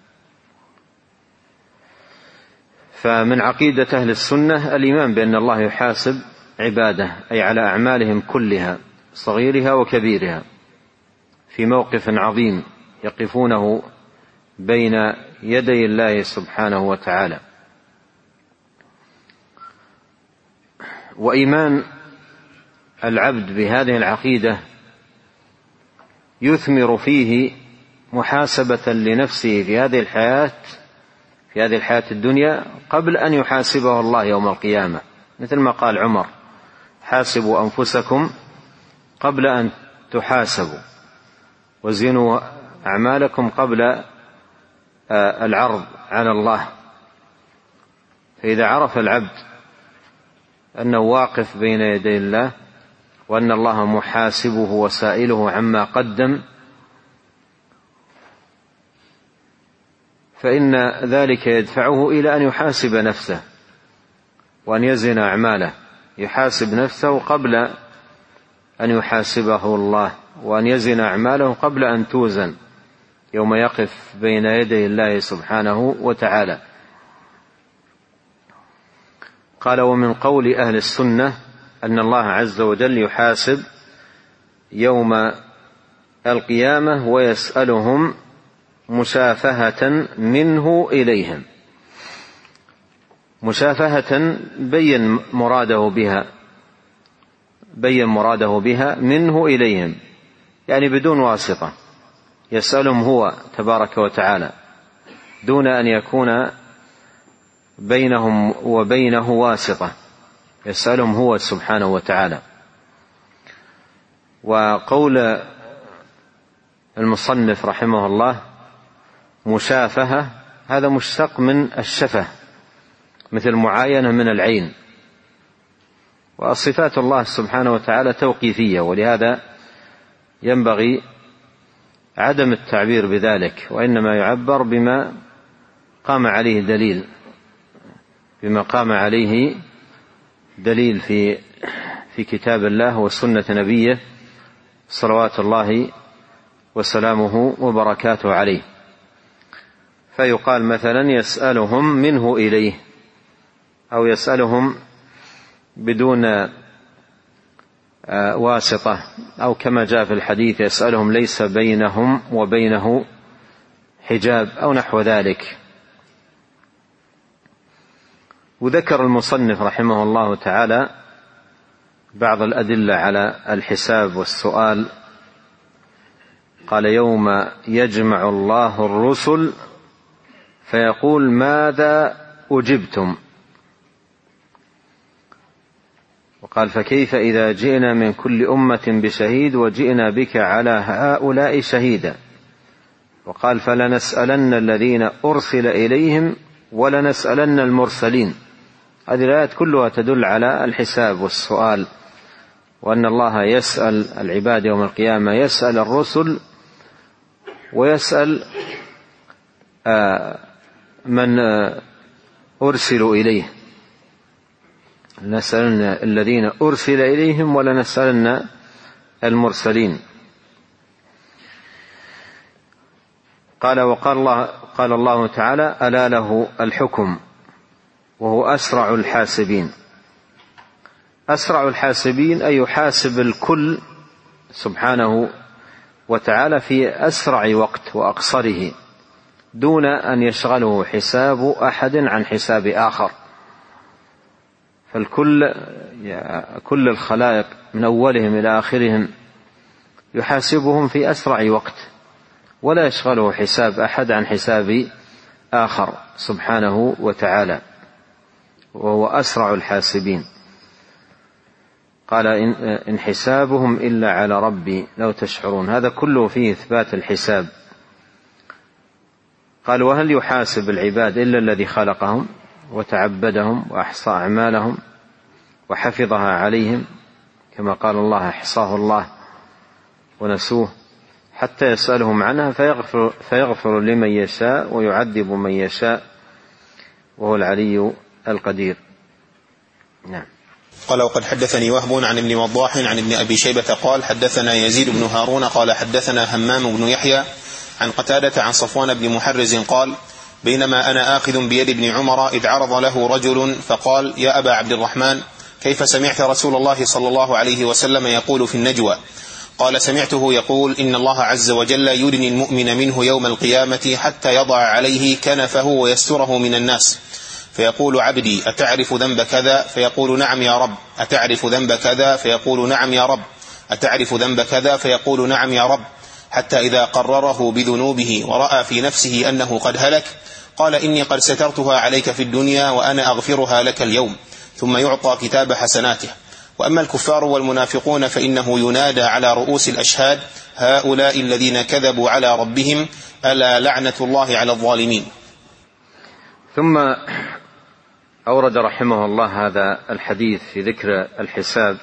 فمن عقيدة أهل السنة الإيمان بأن الله يحاسب عباده، أي على أعمالهم كلها صغيرها وكبيرها، في موقف عظيم يقفونه بين يدي الله سبحانه وتعالى. وإيمان العبد بهذه العقيدة يثمر فيه محاسبة لنفسه في هذه الحياة في هذه الحياة الدنيا قبل أن يحاسبه الله يوم القيامة، مثل ما قال عمر: حاسبوا أنفسكم قبل أن تحاسبوا، وزنوا أعمالكم قبل العرض على الله. فإذا عرف العبد أنه واقف بين يدي الله، وأن الله محاسبه وسائله عما قدم، فإن ذلك يدفعه إلى أن يحاسب نفسه وأن يزن أعماله، يحاسب نفسه قبل أن يحاسبه الله، وأن يزن أعماله قبل أن توزن يوم يقف بين يدي الله سبحانه وتعالى. قال: ومن قول أهل السنة أن الله عز وجل يحاسب يوم القيامة ويسألهم مشافهة منه إليهم. مشافهة بين مراده بها بين مراده بها منه إليهم، يعني بدون واسطة، يسألهم هو تبارك وتعالى دون أن يكون بينهم وبينه واسطة، يسألهم هو سبحانه وتعالى. وقول المصنف رحمه الله مشافهة، هذا مشتق من الشفة، مثل معاينة من العين. وصفات الله سبحانه وتعالى توقيفية، ولهذا ينبغي عدم التعبير بذلك، وإنما يعبر بما قام عليه دليل بما قام عليه دليل في في كتاب الله وسنة نبيه صلوات الله وسلامه وبركاته عليه. فيقال مثلا: يسألهم منه إليه، أو يسألهم بدون واسطة، أو كما جاء في الحديث: يسألهم ليس بينهم وبينه حجاب، أو نحو ذلك. وذكر المصنف رحمه الله تعالى بعض الأدلة على الحساب والسؤال. قال: يوم يجمع الله الرسل فيقول: ماذا أجبتم؟ وقال: فكيف إذا جئنا من كل أمة بشهيد وجئنا بك على هؤلاء شهيدا؟ وقال: فلنسألن الذين أرسل إليهم ولنسألن المرسلين. هذه الآيات كلها تدل على الحساب والسؤال، وأن الله يسأل العباد يوم القيامة، يسأل الرسل ويسأل من أرسلوا إليه. نسألن الذين أرسل إليهم ولنسألن المرسلين. قال: وقال الله, قال الله تعالى: ألا له الحكم وهو أسرع الحاسبين. أسرع الحاسبين أي يحاسب الكل سبحانه وتعالى في أسرع وقت وأقصره، دون أن يشغله حساب أحد عن حساب آخر. فالكل كل الخلائق من أولهم إلى آخرهم يحاسبهم في أسرع وقت، ولا يشغله حساب أحد عن حساب آخر سبحانه وتعالى، وهو أسرع الحاسبين. قال: إن حسابهم إلا على ربي لو تشعرون. هذا كله فيه إثبات الحساب. قال: وهل يحاسب العباد إلا الذي خلقهم وتعبدهم وأحصى أعمالهم وحفظها عليهم، كما قال الله: أحصاه الله ونسوه، حتى يسألهم عنها فيغفر, فيغفر لمن يشاء ويعذب من يشاء وهو العلي القدير. نعم. قال وقد حدثني وهب عن ابن وضاح عن ابن أبي شيبة قال حدثنا يزيد بن هارون قال حدثنا همام بن يحيى عن قتادة عن صفوان بن محرز قال بينما أنا آخذ بيد ابن عمر إذ عرض له رجل فقال يا أبا عبد الرحمن كيف سمعت رسول الله صلى الله عليه وسلم يقول في النجوى؟ قال سمعته يقول إن الله عز وجل يدني المؤمن منه يوم القيامة حتى يضع عليه كنفه ويستره من الناس فيقول عبدي أتعرف ذنب كذا؟ فيقول نعم يا رب. أتعرف ذنب كذا؟ فيقول نعم يا رب. أتعرف ذنب كذا؟ فيقول نعم يا رب. حتى إذا قرره بذنوبه ورأى في نفسه أنه قد هلك قال إني قد سترتها عليك في الدنيا وأنا أغفرها لك اليوم، ثم يعطى كتاب حسناته. وأما الكفار والمنافقون فإنه ينادى على رؤوس الأشهاد هؤلاء الذين كذبوا على ربهم ألا لعنة الله على الظالمين. ثم أورد رحمه الله هذا الحديث في ذكر الحساب.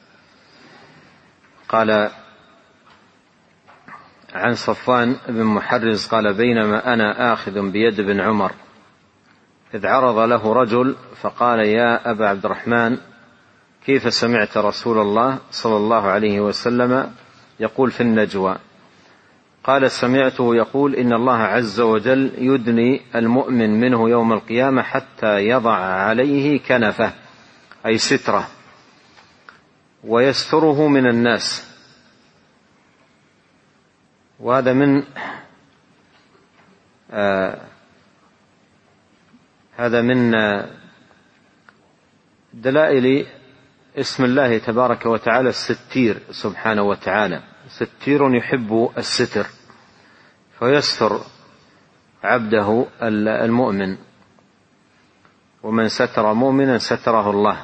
قال عن صفوان بن محرز قال بينما أنا آخذ بيد ابن عمر إذ عرض له رجل فقال يا أبا عبد الرحمن كيف سمعت رسول الله صلى الله عليه وسلم يقول في النجوى؟ قال سمعته يقول إن الله عز وجل يدني المؤمن منه يوم القيامة حتى يضع عليه كنفه أي ستره ويستره من الناس. وهذا من آه هذا من آه دلائل اسم الله تبارك وتعالى الستير سبحانه وتعالى. ستير يحب الستر فيستر عبده المؤمن، ومن ستر مؤمنا ستره الله.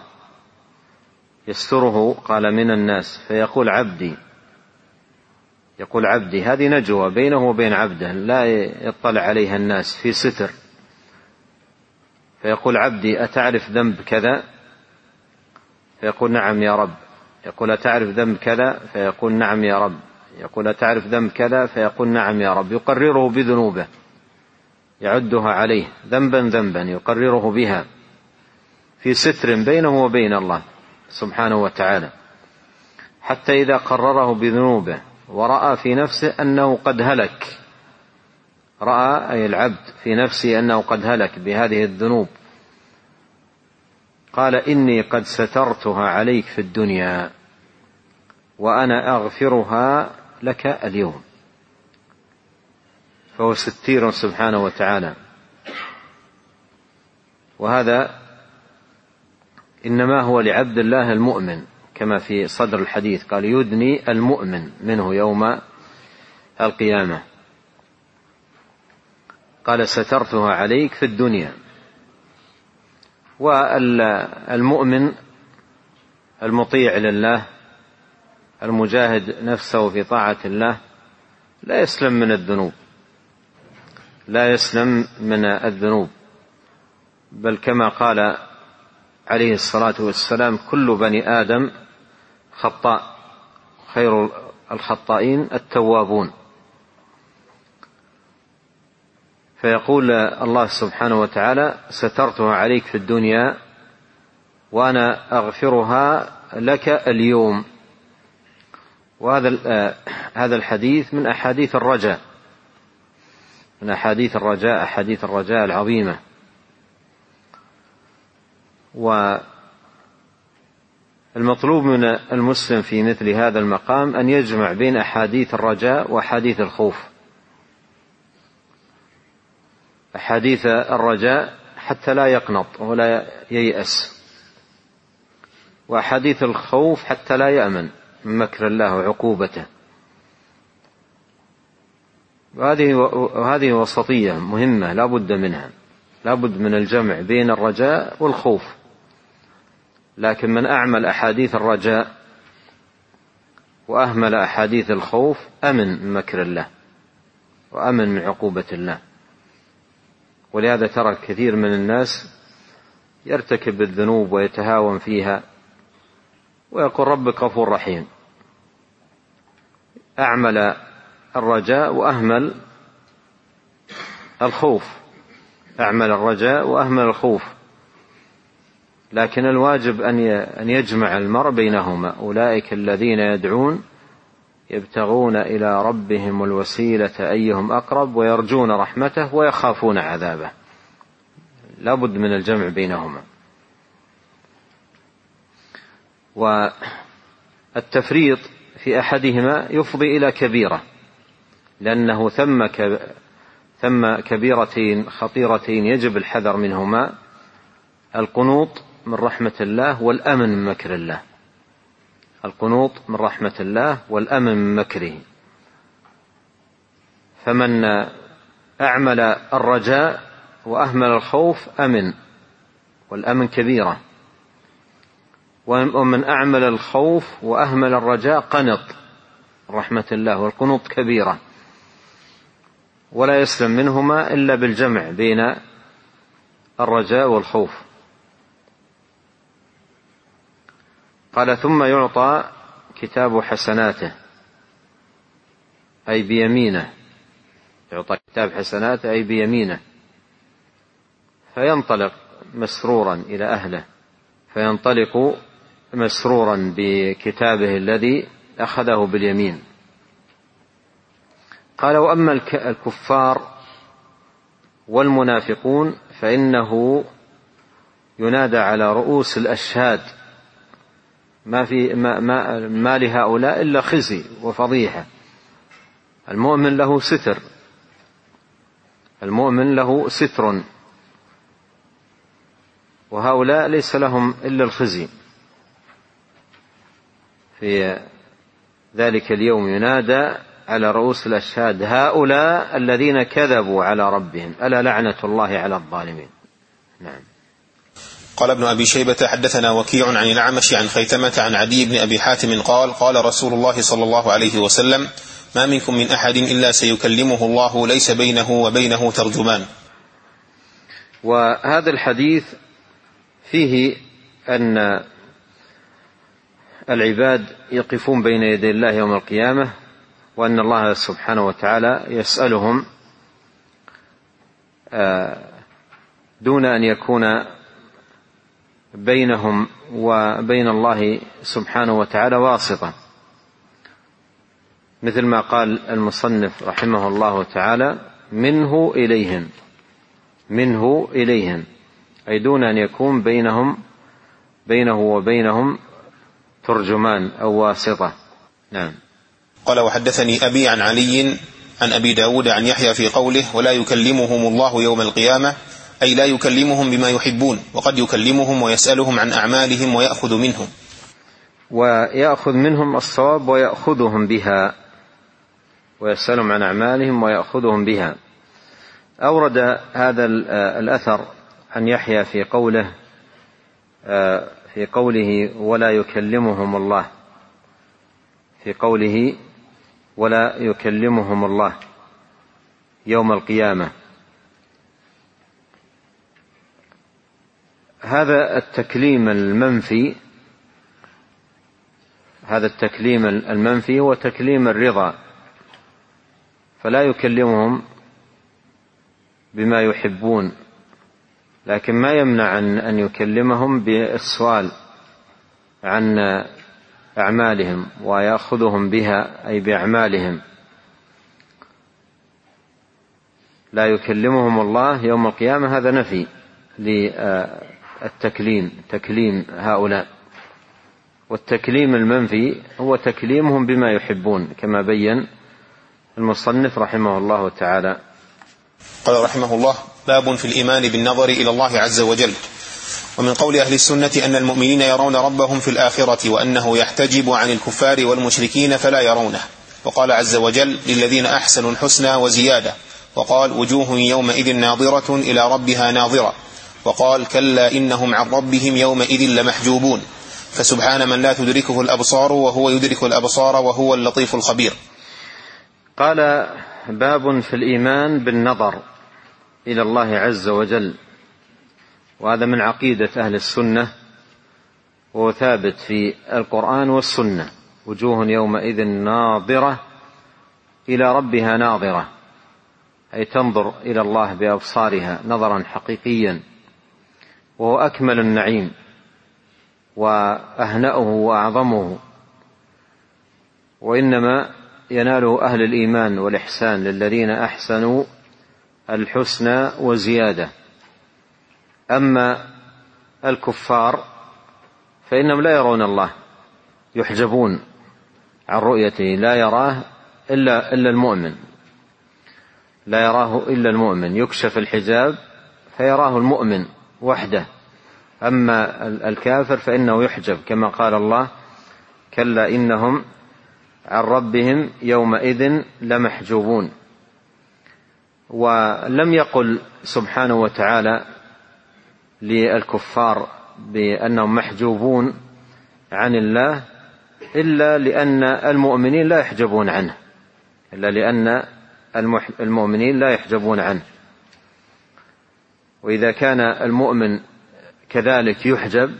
يستره قال من الناس فيقول عبدي يقول عبدي هذه نجوى بينه وبين عبده لا يطلع عليها الناس في ستر. فيقول عبدي أتعرف ذنب كذا؟ فيقول نعم يا رب. يقول أتعرف ذنب كذا؟ فيقول نعم يا رب. يقول أتعرف ذنب كذا؟ فيقول نعم يا رب. يقرره بذنوبه يعدها عليه ذنبا ذنبا يقرره بها في ستر بينه وبين الله سبحانه وتعالى، حتى إذا قرره بذنوبه ورأى في نفسه أنه قد هلك. رأى أي العبد في نفسه أنه قد هلك بهذه الذنوب قال إني قد سترتها عليك في الدنيا وأنا أغفرها لك اليوم. فهو ستير سبحانه وتعالى. وهذا إنما هو لعبد الله المؤمن كما في صدر الحديث قال يدني المؤمن منه يوم القيامة. قال سترتها عليك في الدنيا. والمؤمن المطيع لله المجاهد نفسه في طاعة الله لا يسلم من الذنوب لا يسلم من الذنوب بل كما قال عليه الصلاة والسلام كل بني آدم خطاء خير الخطائين التوابون. فيقول الله سبحانه وتعالى سترتها عليك في الدنيا وأنا أغفرها لك اليوم. وهذا هذا الحديث من أحاديث الرجاء من أحاديث الرجاء أحاديث الرجاء العظيمة. والمطلوب من المسلم في مثل هذا المقام أن يجمع بين أحاديث الرجاء وأحاديث الخوف. أحاديث الرجاء حتى لا يقنط ولا ييأس، وأحاديث الخوف حتى لا يأمن من مكر الله وعقوبته. وهذه وهذه وسطية مهمة لا بد منها، لا بد من الجمع بين الرجاء والخوف. لكن من أعمل أحاديث الرجاء وأهمل أحاديث الخوف أمن من مكر الله وأمن من عقوبة الله. ولهذا ترى كثير من الناس يرتكب الذنوب ويتهاون فيها ويقول ربك غفور رحيم. أعمل الرجاء وأهمل الخوف أعمل الرجاء وأهمل الخوف. لكن الواجب أن يجمع المرء بينهما. أولئك الذين يدعون يبتغون إلى ربهم الوسيلة أيهم أقرب ويرجون رحمته ويخافون عذابه، لا بد من الجمع بينهما. والتفريط في أحدهما يفضي إلى كبيرة، لأنه ثم ثم كبيرتين خطيرتين يجب الحذر منهما: القنوط من رحمة الله والأمن من مكر الله. القنوط من رحمة الله والأمن من مكره. فمن أعمل الرجاء وأهمل الخوف أمن، والأمن كبيرة. ومن أعمل الخوف وأهمل الرجاء قنط رحمة الله، والقنوط كبيرة، ولا يسلم منهما إلا بالجمع بين الرجاء والخوف. قال: ثم يعطى كتاب حسناته، أي بيمينه، يعطى كتاب حسناته أي بيمينه، فينطلق مسرورا إلى أهله، فينطلق مسرورا بكتابه الذي أخذه باليمين. قال: وأما الكفار والمنافقون فإنه ينادى على رؤوس الأشهاد، ما, في ما, ما, ما لهؤلاء إلا خزي وفضيحة. المؤمن له ستر، المؤمن له ستر، وهؤلاء ليس لهم إلا الخزي. في ذلك اليوم ينادى على رؤوس الأشهاد: هؤلاء الذين كذبوا على ربهم ألا لعنة الله على الظالمين. نعم. قال ابن أبي شيبة: حدثنا وكيع عن الأعمش عن خيثمة عن عدي بن أبي حاتم قال: قال رسول الله صلى الله عليه وسلم: ما منكم من أحد إلا سيكلمه الله ليس بينه وبينه ترجمان. وهذا الحديث فيه أن العباد يقفون بين يدي الله يوم القيامة، وأن الله سبحانه وتعالى يسألهم دون أن يكون بينهم وبين الله سبحانه وتعالى واسطة، مثل ما قال المصنف رحمه الله تعالى: منه إليهم، منه إليهم، أي دون أن يكون بينهم بينه وبينهم ترجمان أو واسطة. نعم. قال: وحدثني أبي عن علي عن أبي داود عن يحيى في قوله: ولا يكلمهم الله يوم القيامة، أي لا يكلمهم بما يحبون، وقد يكلمهم ويسألهم عن أعمالهم ويأخذ منهم. ويأخذ منهم الصواب ويأخذهم بها، ويسألهم عن أعمالهم ويأخذهم بها. أورد هذا الأثر عن يحيى في قوله في قوله ولا يكلمهم الله، في قوله ولا يكلمهم الله يوم القيامة. هذا التكليم المنفي هذا التكليم المنفي هو تكليم الرضا، فلا يكلمهم بما يحبون، لكن ما يمنع أن يكلمهم بالسؤال عن أعمالهم ويأخذهم بها، أي بأعمالهم. لا يكلمهم الله يوم القيامة، هذا نفي للتكليم، تكليم هؤلاء. والتكليم المنفي هو تكليمهم بما يحبون، كما بين المصنف رحمه الله تعالى. قال رحمه الله: باب في الإيمان بالنظر إلى الله عز وجل. ومن قول أهل السنة أن المؤمنين يرون ربهم في الآخرة، وأنه يحتجب عن الكفار والمشركين فلا يرونه. وقال عز وجل: للذين أحسنوا الحسنى وزيادة. وقال: وجوه يومئذ ناظرة إلى ربها ناظرة. وقال: كلا إنهم عن ربهم يومئذ لمحجوبون. فسبحان من لا تدركه الأبصار وهو يدرك الأبصار وهو اللطيف الخبير. قال: باب في الإيمان بالنظر إلى الله عز وجل. وهذا من عقيدة أهل السنة، وهو ثابت في القرآن والسنة: وجوه يومئذ ناظرة إلى ربها ناظرة، أي تنظر إلى الله بأبصارها نظرا حقيقيا، وهو أكمل النعيم وأهنأه وأعظمه، وإنما يناله أهل الإيمان والإحسان للذين أحسنوا الحسنى وزيادة. أما الكفار فإنهم لا يرون الله، يحجبون عن رؤيته، لا يراه إلا, إلا المؤمن، لا يراه إلا المؤمن، يكشف الحجاب فيراه المؤمن وحده. أما الكافر فإنه يحجب، كما قال الله: كلا إنهم عن ربهم يومئذ لمحجوبون. ولم يقل سبحانه وتعالى للكفار بأنهم محجوبون عن الله إلا لأن المؤمنين لا يحجبون عنه، إلا لأن المؤمنين لا يحجبون عنه. وإذا كان المؤمن كذلك يحجب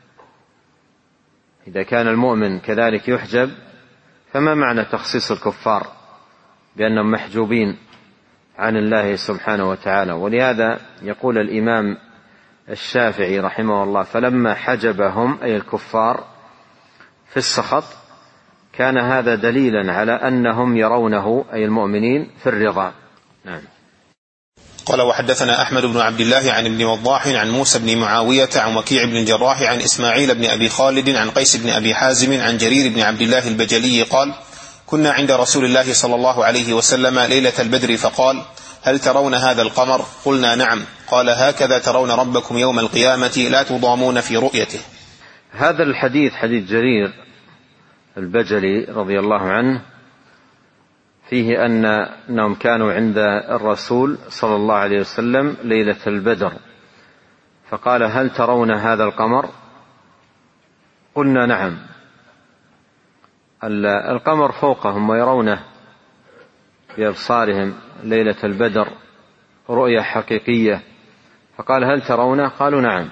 إذا كان المؤمن كذلك يحجب فما معنى تخصيص الكفار بأنهم محجوبين عن الله سبحانه وتعالى؟ ولهذا يقول الإمام الشافعي رحمه الله: فلما حجبهم أي الكفار في السخط كان هذا دليلا على أنهم يرونه أي المؤمنين في الرضا. نعم. قال: وحدثنا أحمد بن عبد الله عن ابن وضاح عن موسى بن معاوية عن وكيع بن الجراح عن إسماعيل بن أبي خالد عن قيس بن أبي حازم عن جرير بن عبد الله البجلي قال: كنا عند رسول الله صلى الله عليه وسلم ليلة البدر فقال: هل ترون هذا القمر؟ قلنا: نعم. قال: هكذا ترون ربكم يوم القيامة لا تضامون في رؤيته. هذا الحديث حديث جرير البجلي رضي الله عنه فيه أنهم كانوا عند الرسول صلى الله عليه وسلم ليلة البدر فقال: هل ترون هذا القمر؟ قلنا: نعم. القمر فوقهم ويرونه بأبصارهم ليلة البدر رؤية حقيقية، فقال: هل ترونه؟ قالوا: نعم.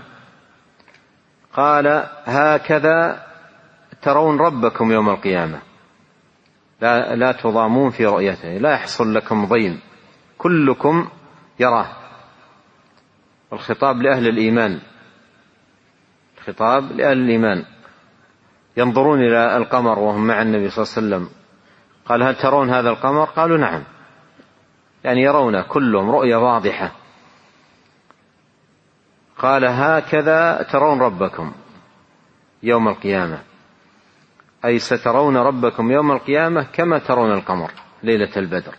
قال: هكذا ترون ربكم يوم القيامة لا, لا تضامون في رؤيته، لا يحصل لكم ضيم، كلكم يراه. الخطاب لأهل الإيمان، الخطاب لأهل الإيمان ينظرون إلى القمر وهم مع النبي صلى الله عليه وسلم. قال: هل ترون هذا القمر؟ قالوا: نعم. يعني يرون كلهم رؤية واضحة. قال: هكذا ترون ربكم يوم القيامة، أي سترون ربكم يوم القيامة كما ترون القمر ليلة البدر،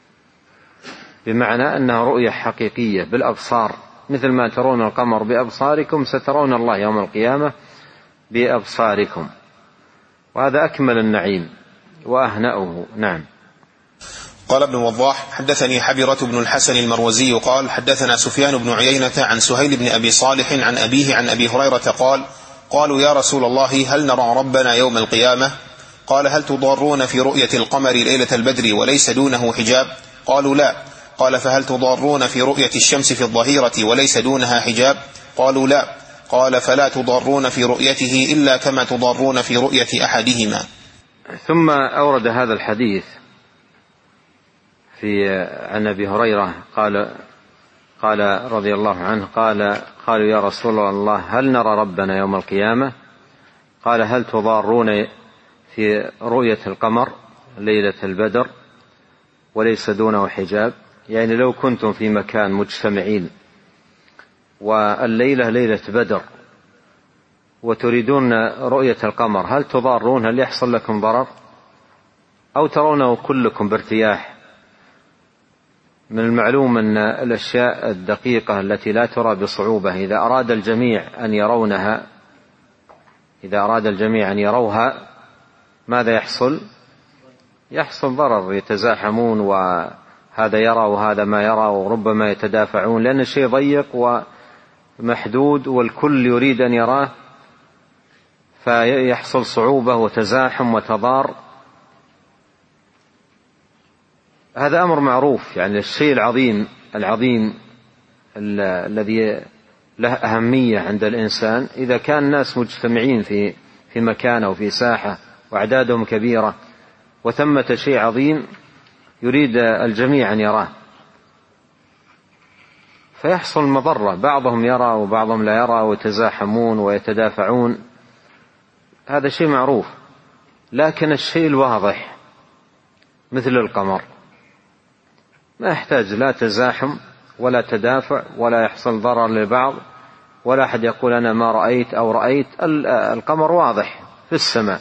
بمعنى أنها رؤية حقيقية بالأبصار، مثل ما ترون القمر بأبصاركم سترون الله يوم القيامة بأبصاركم، وهذا أكمل النعيم وأهنأه. نعم. قال ابن وضاح: حدثني حبرة بن الحسن المروزي قال: حدثنا سفيان بن عيينة عن سهيل بن أبي صالح عن أبيه عن أبي هريرة قال: قالوا: يا رسول الله، هل نرى ربنا يوم القيامة؟ قال: هل تضارون في رؤية القمر ليلة البدر وليس دونه حجاب؟ قالوا: لا. قال: فهل تضارون في رؤية الشمس في الظهيرة وليس دونها حجاب؟ قالوا: لا. قال: فلا تضارون في رؤيته إلا كما تضارون في رؤية أحدهما. ثم أورد هذا الحديث في عن أبي هريرة قال قال رضي الله عنه قال: قالوا: يا رسول الله، هل نرى ربنا يوم القيامة؟ قال: هل تضارون في رؤية القمر ليلة البدر وليس دونه حجاب؟ يعني لو كنتم في مكان مجتمعين والليلة ليلة بدر وتريدون رؤية القمر، هل تضارون؟ هل يحصل لكم ضرر؟ أو ترونه كلكم بارتياح؟ من المعلوم أن الأشياء الدقيقة التي لا ترى بصعوبة إذا أراد الجميع أن يرونها إذا أراد الجميع أن يروها ماذا يحصل؟ يحصل ضرر، يتزاحمون وهذا يرى وهذا ما يرى، وربما يتدافعون لأن الشيء ضيق ومحدود والكل يريد أن يراه، فيحصل صعوبة وتزاحم وتضار. هذا أمر معروف، يعني الشيء العظيم العظيم الذي له أهمية عند الإنسان إذا كان الناس مجتمعين في في مكان أو في ساحة وأعدادهم كبيرة وثمة شيء عظيم يريد الجميع أن يراه، فيحصل مضرة، بعضهم يرى وبعضهم لا يرى ويتزاحمون ويتدافعون، هذا شيء معروف، لكن الشيء الواضح مثل القمر ما يحتاج لا تزاحم ولا تدافع ولا يحصل ضرر لبعض ولا أحد يقول أنا ما رأيت أو رأيت. القمر واضح في السماء،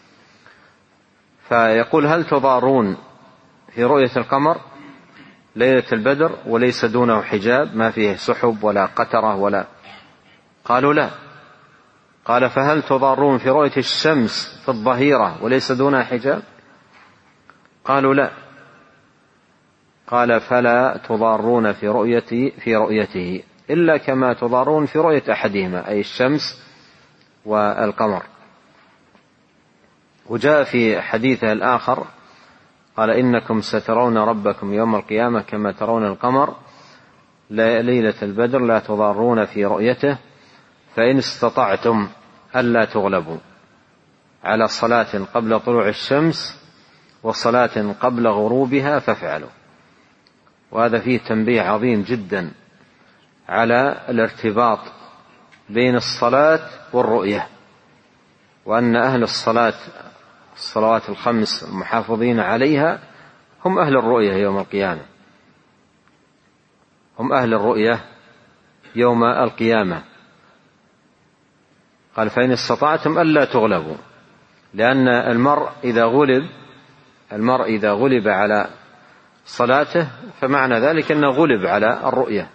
فيقول هل تضارون في رؤية القمر ليلة البدر وليس دونه حجاب، ما فيه سحب ولا قترة ولا؟ قالوا لا. قال فهل تضارون في رؤية الشمس في الظهيرة وليس دونها حجاب؟ قالوا لا. قال فلا تضارون في رؤيتي في رؤيته إلا كما تضارون في رؤية أحدهما، أي الشمس والقمر. وجاء في حديثه الآخر قال إنكم سترون ربكم يوم القيامة كما ترون القمر ليلة البدر لا تضارون في رؤيته، فإن استطعتم ألا تغلبوا على صلاة قبل طلوع الشمس وصلاة قبل غروبها فافعلوا. وهذا فيه تنبيه عظيم جدا على الارتباط بين الصلاة والرؤية، وأن أهل الصلاة الصلوات الخمس المحافظين عليها هم أهل الرؤية يوم القيامة، هم أهل الرؤية يوم القيامة. قال فإن استطعتم ألا تغلبوا، لأن المرء إذا غلب المرء إذا غلب على صلاته فمعنى ذلك أنه غلب على الرؤية،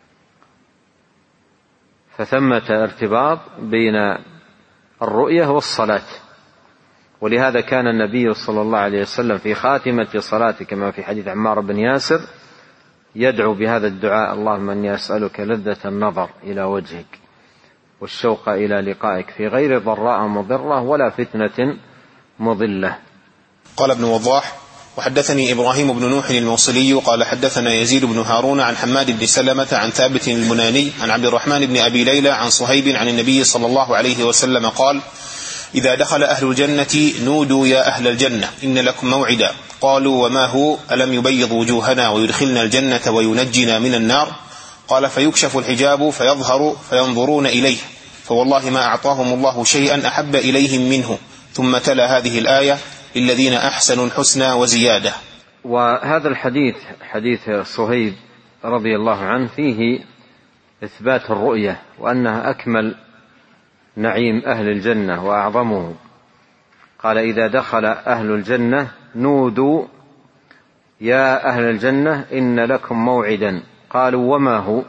فثمة ارتباط بين الرؤية والصلاة. ولهذا كان النبي صلى الله عليه وسلم في خاتمة صلاته كما في حديث عمار بن ياسر يدعو بهذا الدعاء: اللهم إني أسألك لذة النظر إلى وجهك والشوق إلى لقائك في غير ضراء مضرة ولا فتنة مضلة. قال ابن وضاح: وحدثني إبراهيم بن نوح الموصلي قال حدثنا يزيد بن هارون عن حماد بن سلمة عن ثابت البناني عن عبد الرحمن بن أبي ليلى عن صهيب عن النبي صلى الله عليه وسلم قال: إذا دخل أهل الجنة نودوا يا أهل الجنة إن لكم موعدا. قالوا: وما هو؟ ألم يبيض وجوهنا ويدخلنا الجنة وينجنا من النار؟ قال: فيكشف الحجاب فيظهر فينظرون إليه، فوالله ما أعطاهم الله شيئا أحب إليهم منه. ثم تلا هذه الآية: للذين أحسنوا الحسنى وزيادة. وهذا الحديث حديث صهيب رضي الله عنه فيه إثبات الرؤية وأنها أكمل نعيم أهل الجنة وأعظمه. قال: إذا دخل أهل الجنة نودوا يا أهل الجنة إن لكم موعدا. قالوا: وما هو؟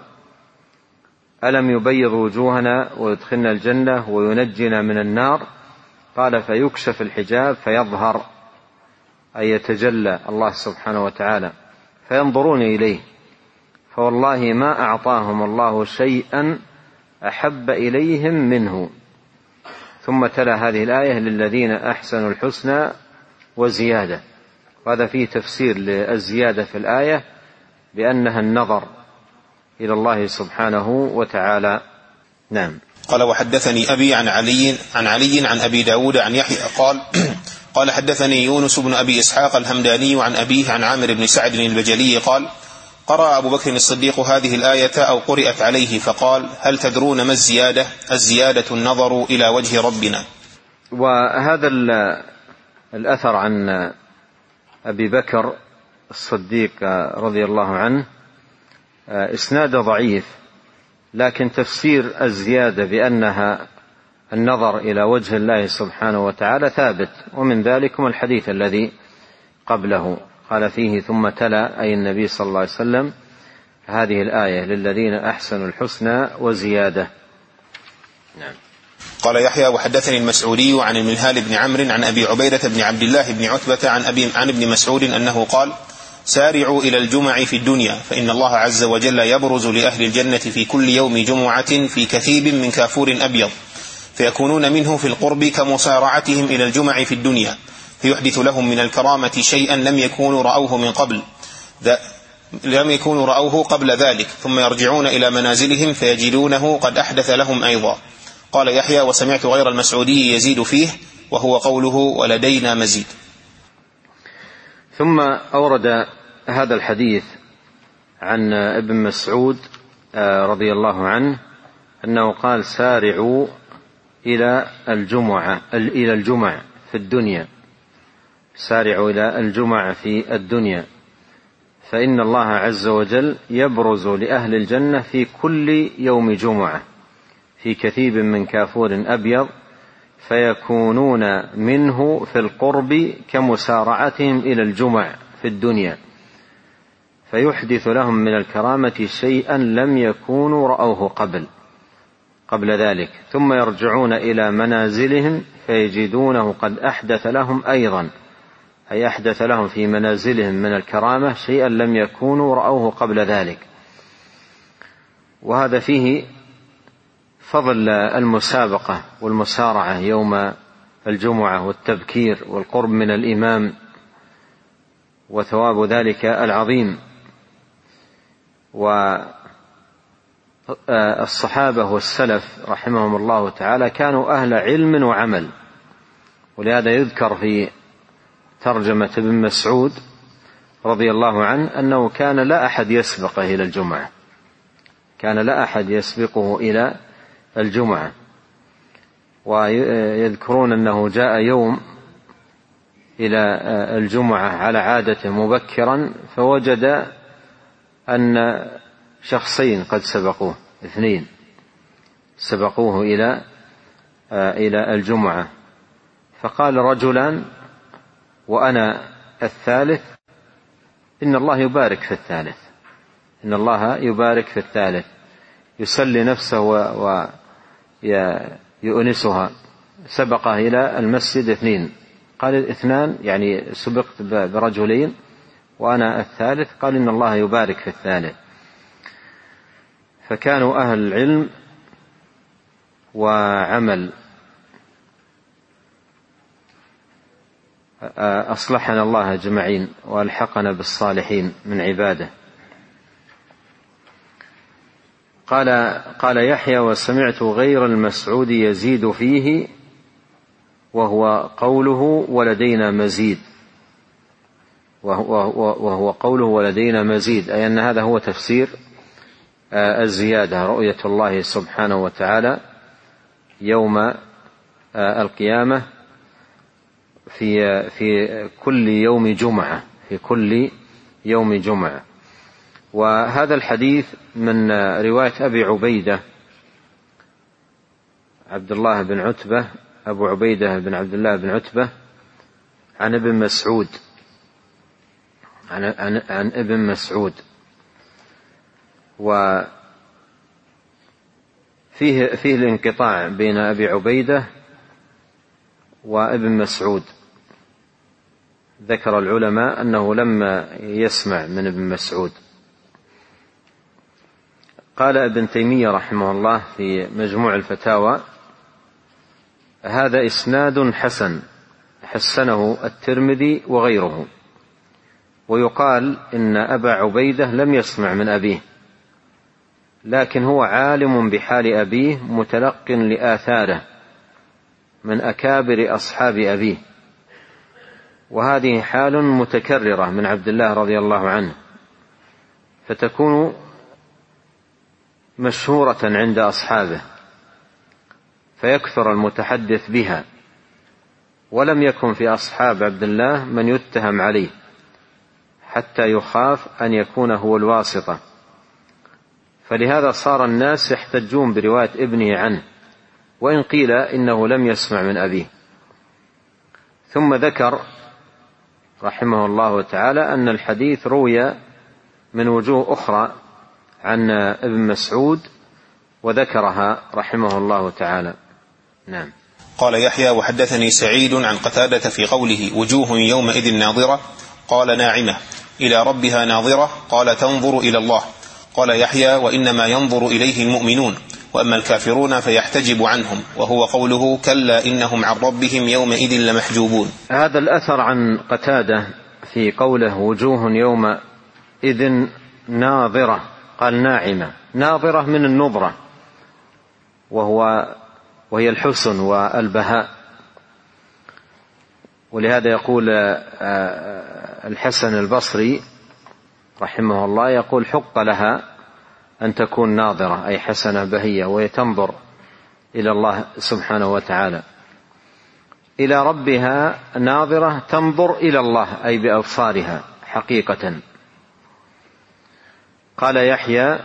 ألم يبيض وجوهنا ويدخلنا الجنة وينجنا من النار؟ قال: فيكشف الحجاب فيظهر، أي يتجلى الله سبحانه وتعالى، فينظرون إليه، فوالله ما أعطاهم الله شيئا أحب إليهم منه. ثم تلا هذه الآية: للذين أحسنوا الحسنى وزيادة. وهذا فيه تفسير للزيادة في الآية بأنها النظر إلى الله سبحانه وتعالى. نعم. قال: وحدثني أبي عن علي عن علي عن أبي داود عن يحيى قال: قال حدثني يونس بن أبي إسحاق الهمداني عن أبيه عن عامر بن سعد البجلي قال: قرأ أبو بكر الصديق هذه الآية أو قرئت عليه فقال: هل تدرون ما الزيادة؟ الزيادة النظر إلى وجه ربنا. وهذا الأثر عن أبي بكر الصديق رضي الله عنه إسناده ضعيف، لكن تفسير الزيادة بأنها النظر إلى وجه الله سبحانه وتعالى ثابت، ومن ذلكم الحديث الذي قبله قال فيه: ثم تلا، أي النبي صلى الله عليه وسلم، هذه الآية: للذين أحسنوا الحسنى وزيادة. نعم. قال يحيى: وحدثني المسعودي عن المنهال بن عمرو عن أبي عبيدة بن عبد الله بن عتبة عن, أبي عن ابن مسعود أنه قال: سارعوا إلى الجمع في الدنيا، فإن الله عز وجل يبرز لأهل الجنة في كل يوم جمعة في كثيب من كافور أبيض، فيكونون منه في القرب كمسارعتهم إلى الجمع في الدنيا، فيحدث لهم من الكرامة شيئا لم يكونوا رأوه من قبل لم يكونوا رأوه قبل ذلك، ثم يرجعون إلى منازلهم فيجدونه قد أحدث لهم أيضا. قال يحيى: وسمعت غير المسعودي يزيد فيه، وهو قوله: ولدينا مزيد. ثم أورد هذا الحديث عن ابن مسعود رضي الله عنه أنه قال: سارعوا إلى الجمعة إلى الجمع في الدنيا، سارعوا إلى الجمع في الدنيا، فإن الله عز وجل يبرز لأهل الجنة في كل يوم جمعة في كثيب من كافور أبيض، فيكونون منه في القرب كمسارعتهم إلى الجمع في الدنيا، فيحدث لهم من الكرامة شيئا لم يكونوا رأوه قبل قبل ذلك، ثم يرجعون إلى منازلهم فيجدونه قد أحدث لهم أيضا، أي أحدث لهم في منازلهم من الكرامة شيئا لم يكونوا رأوه قبل ذلك. وهذا فيه فضل المسابقة والمسارعة يوم الجمعة والتبكير والقرب من الإمام وثواب ذلك العظيم. والصحابة والسلف رحمهم الله تعالى كانوا أهل علم وعمل، ولهذا يذكر في ترجمة ابن مسعود رضي الله عنه أنه كان لا أحد يسبقه إلى الجمعة، كان لا أحد يسبقه إلى الجمعة. ويذكرون أنه جاء يوم إلى الجمعة على عادته مبكرا، فوجد أن شخصين قد سبقوه، اثنين سبقوه إلى إلى الجمعة، فقال رجلان وأنا الثالث إن الله يبارك في الثالث، إن الله يبارك في الثالث، يسلي نفسه ويؤنسها. سبقه إلى المسجد اثنين، قال اثنان يعني سبقت برجلين وأنا الثالث، قال إن الله يبارك في الثالث. فكانوا أهل العلم وعمل. أصلحنا الله أجمعين وألحقنا بالصالحين من عباده. قال قال يحيى: وسمعت غير المسعود يزيد فيه وهو قوله ولدينا مزيد، وهو, وهو قوله ولدينا مزيد، أي أن هذا هو تفسير الزيادة، رؤية الله سبحانه وتعالى يوم القيامة في في كل يوم جمعة، في كل يوم جمعة. وهذا الحديث من رواية أبي عبيدة عبد الله بن عتبة، أبو عبيدة بن عبد الله بن عتبة، عن ابن مسعود، عن, عن, عن ابن مسعود. وفيه فيه الانقطاع بين أبي عبيدة وابن مسعود. ذكر العلماء أنه لما يسمع من ابن مسعود. قال ابن تيمية رحمه الله في مجموع الفتاوى: هذا إسناد حسن حسنه الترمذي وغيره، ويقال إن أبا عبيدة لم يسمع من أبيه، لكن هو عالم بحال أبيه متلق لآثاره من أكابر أصحاب أبيه، وهذه حال متكررة من عبد الله رضي الله عنه، فتكون مشهورة عند أصحابه فيكثر المتحدث بها، ولم يكن في أصحاب عبد الله من يتهم عليه حتى يخاف أن يكون هو الواسطة، فلهذا صار الناس يحتجون برواية ابنه عنه وإن قيل إنه لم يسمع من أبيه. ثم ذكر رحمه الله تعالى أن الحديث روي من وجوه أخرى عن ابن مسعود وذكرها رحمه الله تعالى. نعم. قال يحيى: وحدثني سعيد عن قتادة في قوله وجوه يومئذ ناظرة، قال ناعمة إلى ربها ناظرة، قال تنظر إلى الله. قال يحيى: وإنما ينظر إليه المؤمنون، وأما الكافرون فيحتجب عنهم، وهو قوله كلا إنهم عن ربهم يومئذ لمحجوبون. هذا الأثر عن قتادة في قوله وجوه يومئذ ناظرة، قال ناعمة، ناظرة من النظرة، وهو وهي الحسن والبهاء. ولهذا يقول الحسن البصري رحمه الله، يقول حق لها أن تكون ناظرة، أي حسنة بهية، وهي تنظر إلى الله سبحانه وتعالى. إلى ربها ناظرة تنظر إلى الله أي بأبصارها حقيقة. قال يحيى: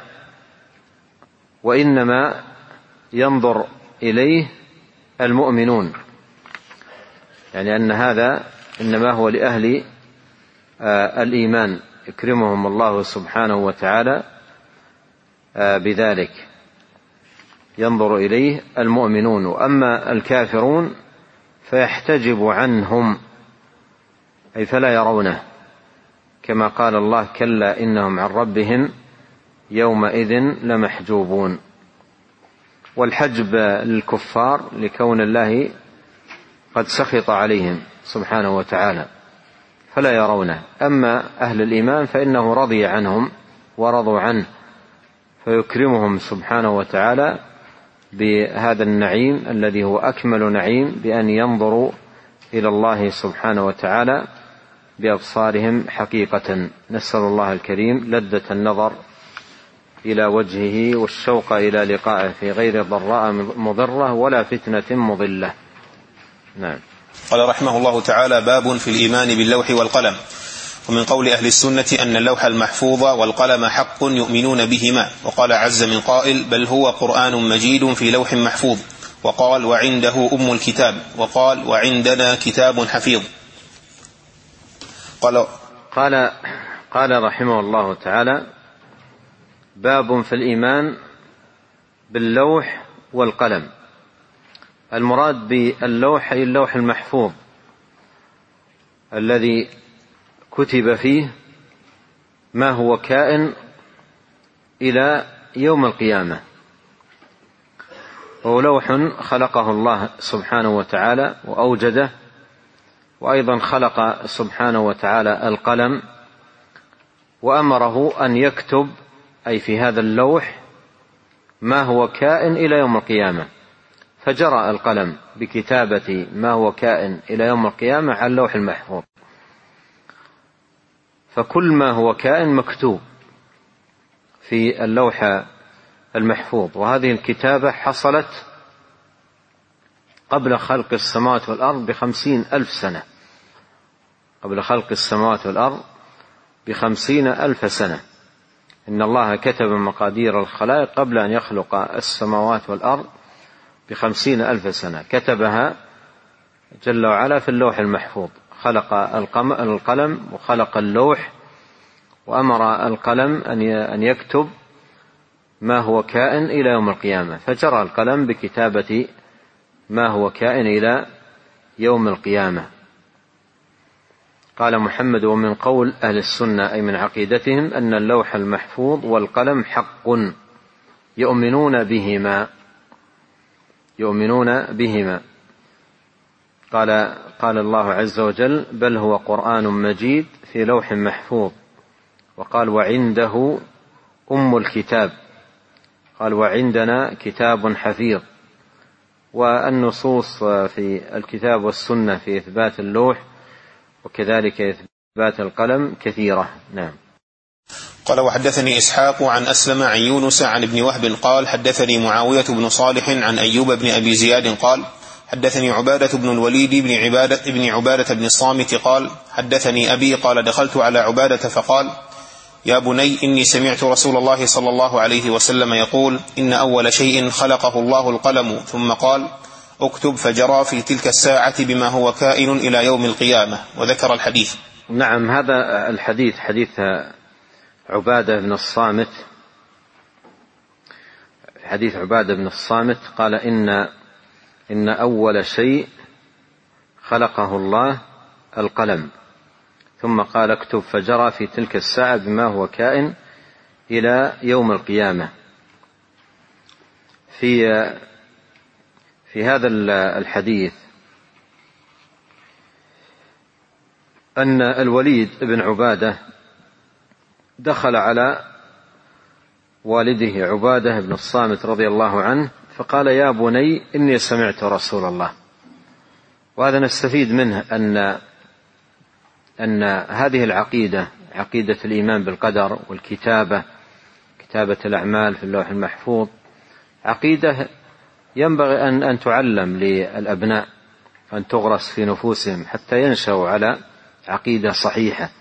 وإنما ينظر إليه المؤمنون، يعني أن هذا إنما هو لأهل الإيمان يكرمهم الله سبحانه وتعالى بذلك، ينظر إليه المؤمنون. وأما الكافرون فيحتجب عنهم أي فلا يرونه، كما قال الله: كلا إنهم عن ربهم يومئذ لمحجوبون. والحجب للكفار لكون الله قد سخط عليهم سبحانه وتعالى فلا يرونه. أما أهل الإيمان فإنه رضي عنهم ورضوا عنه، فيكرمهم سبحانه وتعالى بهذا النعيم الذي هو أكمل نعيم، بأن ينظروا إلى الله سبحانه وتعالى بأبصارهم حقيقة. نسأل الله الكريم لذة النظر إلى وجهه والشوق إلى لقائه في غير ضراء مضرة ولا فتنة مضلة. نعم. قال رحمه الله تعالى: باب في الإيمان باللوح والقلم. ومن قول أهل السنة أن اللوح المحفوظ والقلم حق يؤمنون بهما. وقال عز من قائل: بل هو قرآن مجيد في لوح محفوظ. وقال: وعنده أم الكتاب. وقال: وعندنا كتاب حفيظ. قال قال, قال رحمه الله تعالى: باب في الإيمان باللوح والقلم. المراد باللوح أي اللوح المحفوظ الذي كتب فيه ما هو كائن إلى يوم القيامة، وهو لوح خلقه الله سبحانه وتعالى وأوجده، وأيضا خلق سبحانه وتعالى القلم وأمره أن يكتب أي في هذا اللوح ما هو كائن إلى يوم القيامة، فجرى القلم بكتابة ما هو كائن إلى يوم القيامة على اللوح المحفوظ. فكل ما هو كائن مكتوب في اللوح المحفوظ. وهذه الكتابة حصلت قبل خلق السماوات والأرض بخمسين ألف سنة، قبل خلق السماوات والأرض بخمسين ألف سنة. إن الله كتب مقادير الخلائق قبل أن يخلق السماوات والأرض بخمسين ألف سنة، كتبها جل وعلا في اللوح المحفوظ. خلق القلم وخلق اللوح، وأمر القلم أن يكتب ما هو كائن إلى يوم القيامة، فجرى القلم بكتابة ما هو كائن إلى يوم القيامة. قال محمد: ومن قول أهل السنة أي من عقيدتهم أن اللوح المحفوظ والقلم حق يؤمنون بهما، يؤمنون بهما. قال قال الله عز وجل: بل هو قرآن مجيد في لوح محفوظ. وقال: وعنده أم الكتاب. قال: وعندنا كتاب حفيظ. والنصوص في الكتاب والسنة في إثبات اللوح وكذلك إثبات القلم كثيرة. نعم. قال: وحدثني إسحاق عن أسلم عن يونس عن ابن وهب قال: حدثني معاوية بن صالح عن أيوب بن أبي زياد قال: حدثني عبادة بن الوليد بن عبادة, بن عبادة بن الصامت قال: حدثني أبي قال: دخلت على عبادة فقال: يا بني إني سمعت رسول الله صلى الله عليه وسلم يقول: إن أول شيء خلقه الله القلم، ثم قال: اكتب، فجرى في تلك الساعة بما هو كائن إلى يوم القيامة. وذكر الحديث. نعم، هذا الحديث حديث عبادة بن الصامت. حديث عبادة بن الصامت قال: إن إن أول شيء خلقه الله القلم، ثم قال: اكتب، فجرى في تلك الساعة بما هو كائن إلى يوم القيامة. في في هذا الحديث أن الوليد بن عبادة دخل على والده عبادة بن الصامت رضي الله عنه فقال: يا بني إني سمعت رسول الله. وهذا نستفيد منه أن أن هذه العقيدة، عقيدة الإيمان بالقدر والكتابة، كتابة الأعمال في اللوح المحفوظ، عقيدة ينبغي أن أن تعلم للأبناء، أن تغرس في نفوسهم حتى ينشأوا على عقيدة صحيحة،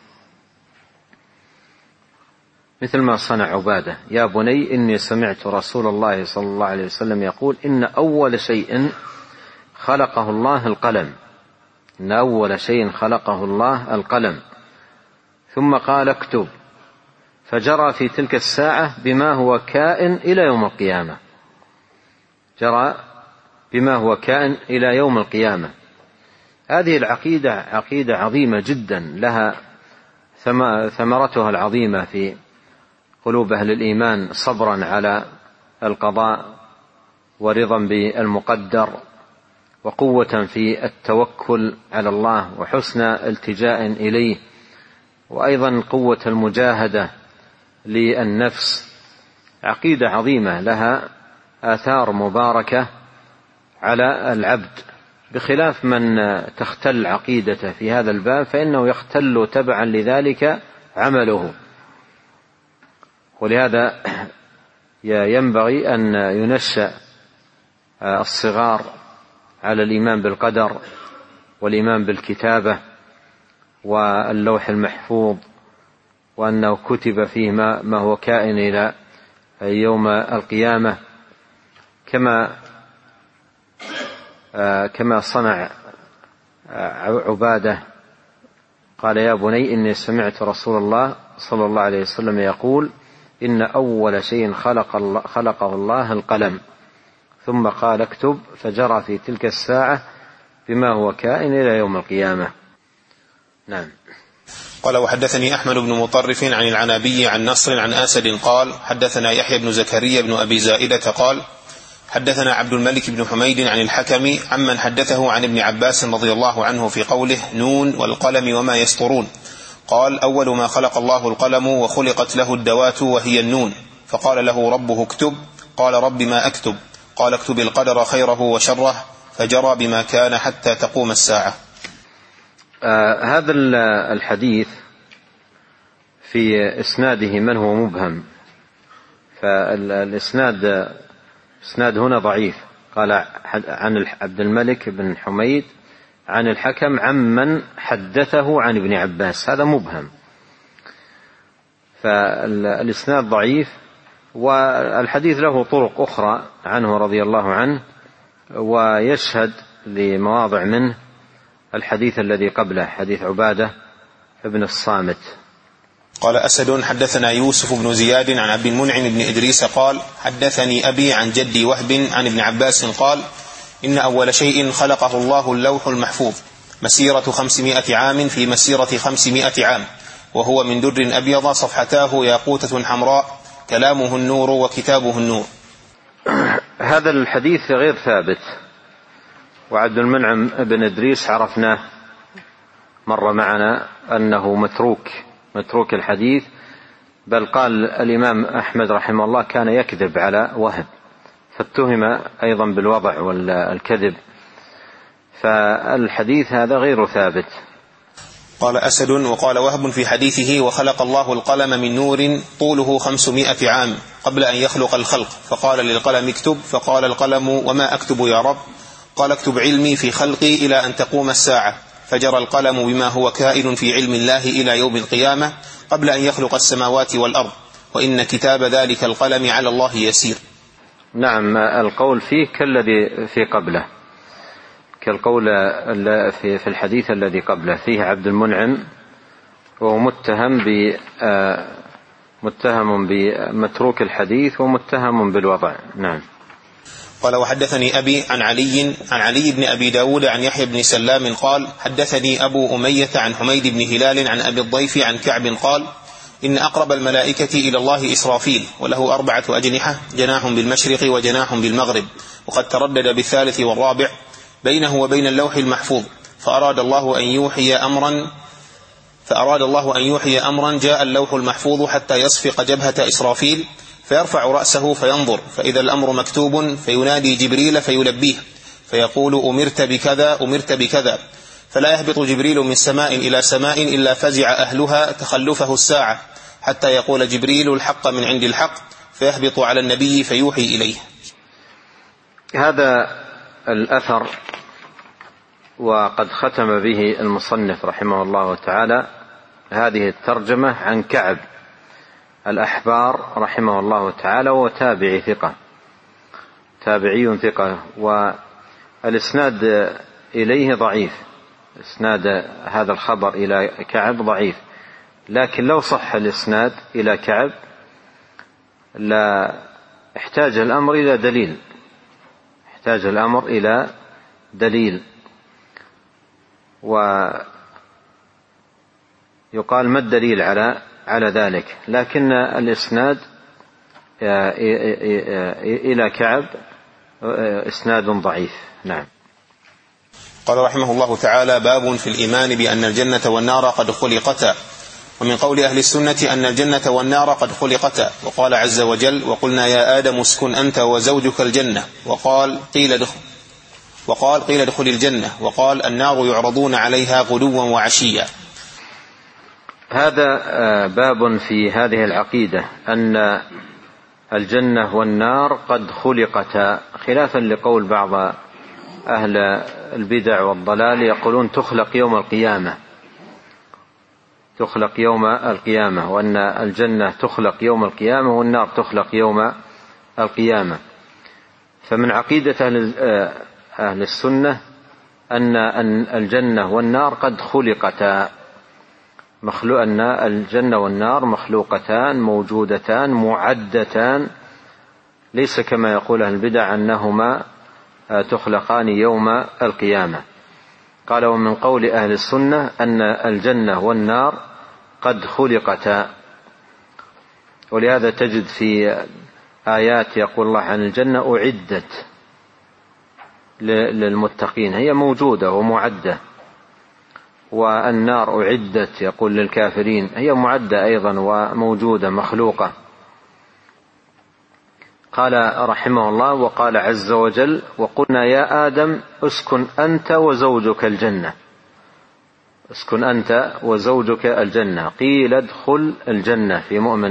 مثل ما صنع عبادة: يا بني إني سمعت رسول الله صلى الله عليه وسلم يقول إن أول شيء خلقه الله القلم، إن أول شيء خلقه الله القلم، ثم قال اكتب، فجرى في تلك الساعة بما هو كائن إلى يوم القيامة، جرى بما هو كائن إلى يوم القيامة. هذه العقيدة عقيدة عظيمة جدا، لها ثمرتها العظيمة في قلوب أهل الإيمان، صبرا على القضاء ورضا بالمقدر، وقوة في التوكل على الله وحسن التجاء إليه، وأيضا قوة المجاهدة للنفس. عقيدة عظيمة لها آثار مباركة على العبد، بخلاف من تختل عقيدته في هذا الباب فإنه يختل تبعا لذلك عمله. ولهذا ينبغي أن ينشأ الصغار على الإيمان بالقدر والإيمان بالكتابة واللوح المحفوظ، وأنه كتب فيه ما هو كائن إلى يوم القيامة، كما كما صنع عبادة. قال: يا بني إني سمعت رسول الله صلى الله عليه وسلم يقول إن أول شيء خلق الله خلقه الله القلم، ثم قال اكتب، فجرى في تلك الساعة بما هو كائن إلى يوم القيامة. نعم. قال: وحدثني أحمد بن مطرف عن العنابي عن نصر عن آسد قال: حدثنا يحيى بن زكريا بن أبي زائدة قال: حدثنا عبد الملك بن حميد عن الحكم عمن حدثه عن ابن عباس رضي الله عنه في قوله نون والقلم وما يسطرون، قال: أول ما خلق الله القلم وخلقت له الدوات وهي النون، فقال له ربه اكتب، قال: رب ما أكتب؟ قال: اكتب القدر خيره وشره، فجرى بما كان حتى تقوم الساعة. آه هذا الحديث في إسناده من هو مبهم، فالإسناد إسناد هنا ضعيف. قال عن عبد الملك بن حميد عن الحكم عمن حدثه عن ابن عباس، هذا مبهم، فالإسناد ضعيف. والحديث له طرق أخرى عنه رضي الله عنه، ويشهد لمواضع منه الحديث الذي قبله، حديث عبادة ابن الصامت. قال: أسد حدثنا يوسف بن زياد عن عبد المنعم بن إدريس قال: حدثني أبي عن جدي وهب عن ابن عباس قال: إن أول شيء خلقه الله اللوح المحفوظ، مسيرة خمسمائة عام في مسيرة خمسمائة عام، وهو من در أبيض، صفحتاه ياقوتة حمراء، كلامه النور وكتابه النور. هذا الحديث غير ثابت، وعبد المنعم بن إدريس عرفناه مر معنا أنه متروك متروك الحديث، بل قال الإمام أحمد رحمه الله كان يكذب على وهب، فاتهم أيضا بالوضع والكذب، فالحديث هذا غير ثابت. قال أسد: وقال وهب في حديثه: وخلق الله القلم من نور طوله خمسمائة عام قبل أن يخلق الخلق، فقال للقلم اكتب، فقال القلم: وما أكتب يا رب؟ قال: اكتب علمي في خلقي إلى أن تقوم الساعة، فجرى القلم بما هو كائن في علم الله إلى يوم القيامة قبل أن يخلق السماوات والأرض، وإن كتاب ذلك القلم على الله يسير. نعم، القول فيه كالذي في قبله، كالقول في الحديث الذي قبله، فيه عبد المنعم وهو متهم ب متهم بمتروك الحديث ومتهم بالوضع. نعم. قال: وحدثني أبي عن علي عن علي بن أبي داود عن يحيى بن سلام قال: حدثني أبو أمية عن حميد بن هلال عن أبي الضيف عن كعب قال: إن أقرب الملائكة إلى الله إسرافيل، وله أربعة أجنحة، جناح بالمشرق وجناح بالمغرب، وقد تردد بالثالث والرابع بينه وبين اللوح المحفوظ، فأراد الله أن يوحي أمرا فأراد الله أن يوحي أمرا جاء اللوح المحفوظ حتى يصفق جبهة إسرافيل، فيرفع رأسه فينظر، فإذا الأمر مكتوب فينادي جبريل فيلبيه، فيقول: أمرت بكذا أمرت بكذا، فلا يهبط جبريل من سماء إلى سماء إلا فزع أهلها تخلفه الساعة، حتى يقول جبريل: الحق من عند الحق، فيهبط على النبي فيوحي إليه. هذا الأثر وقد ختم به المصنف رحمه الله تعالى هذه الترجمة عن كعب الأحبار رحمه الله تعالى، وتابعي ثقة تابعي ثقة، والإسناد إليه ضعيف، إسناد هذا الخبر إلى كعب ضعيف، لكن لو صح الإسناد إلى كعب لا احتاج الأمر إلى دليل احتاج الأمر إلى دليل ويقال ما الدليل على على ذلك، لكن الإسناد إلى كعب إسناد ضعيف. نعم. قال رحمه الله تعالى: باب في الإيمان بأن الجنة والنار قد خلقتا. ومن قول أهل السنة أن الجنة والنار قد خلقتا. وقال عز وجل: وقلنا يا آدم اسكن أنت وزوجك الجنة، وقال قيل ادخل وقال قيل ادخل الجنة، وقال النار يعرضون عليها غدوا وعشيا. هذا باب في هذه العقيدة أن الجنة والنار قد خلقتا، خلافا لقول بعض أهل البدع والضلال يقولون تخلق يوم القيامة تخلق يوم القيامة وأن الجنة تخلق يوم القيامة والنار تخلق يوم القيامة. فمن عقيدة أهل السنة أن الجنة والنار قد خلقتا، مخلوق أن الجنة والنار مخلوقتان موجودتان معدتان، ليس كما يقول أهل البدع أنهما تخلقان يوم القيامة. قال: ومن قول أهل السنة أن الجنة والنار قد خلقتا، ولهذا تجد في آيات يقول الله عن الجنة أعدت للمتقين، هي موجودة ومعدة، والنار أعدت يقول للكافرين، هي معدة أيضا وموجودة مخلوقة. قال رحمه الله: وقال عز وجل: وقلنا يا آدم اسكن أنت وزوجك الجنة اسكن أنت وزوجك الجنة قيل ادخل الجنة في مؤمن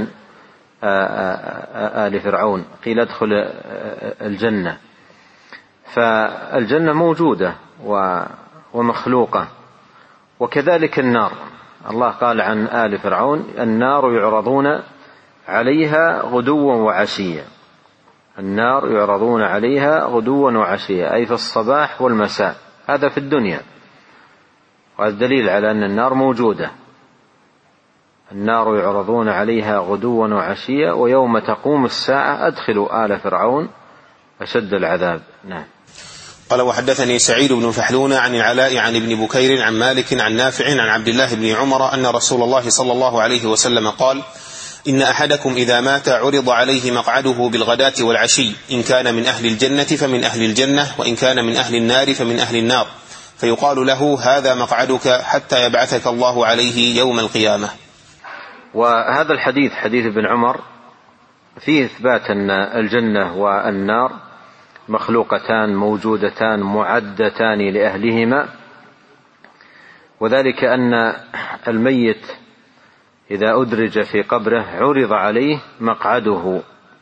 آل فرعون، قيل ادخل الجنة. فالجنة موجودة ومخلوقة، وكذلك النار. الله قال عن آل فرعون: النار يعرضون عليها غدوا وعشيا النار يعرضون عليها غدوا وعشيا أي في الصباح والمساء، هذا في الدنيا، وهذا دليل على أن النار موجودة. النار يعرضون عليها غدوا وعشيا ويوم تقوم الساعة أدخلوا آل فرعون أشد العذاب. نعم. قال: وحدثني سعيد بن فحلون عن العلاء عن ابن بكير عن مالك عن نافع عن عبد الله بن عمر أن رسول الله صلى الله عليه وسلم قال: إن أحدكم إذا مات عرض عليه مقعده بالغداة والعشي، إن كان من أهل الجنة فمن أهل الجنة، وإن كان من أهل النار فمن أهل النار، فيقال له: هذا مقعدك حتى يبعثك الله عليه يوم القيامة. وهذا الحديث حديث ابن عمر فيه إثبات أن الجنة والنار مخلوقتان موجودتان معدتان لأهلهما، وذلك أن الميت إذا أدرج في قبره عرض عليه مقعده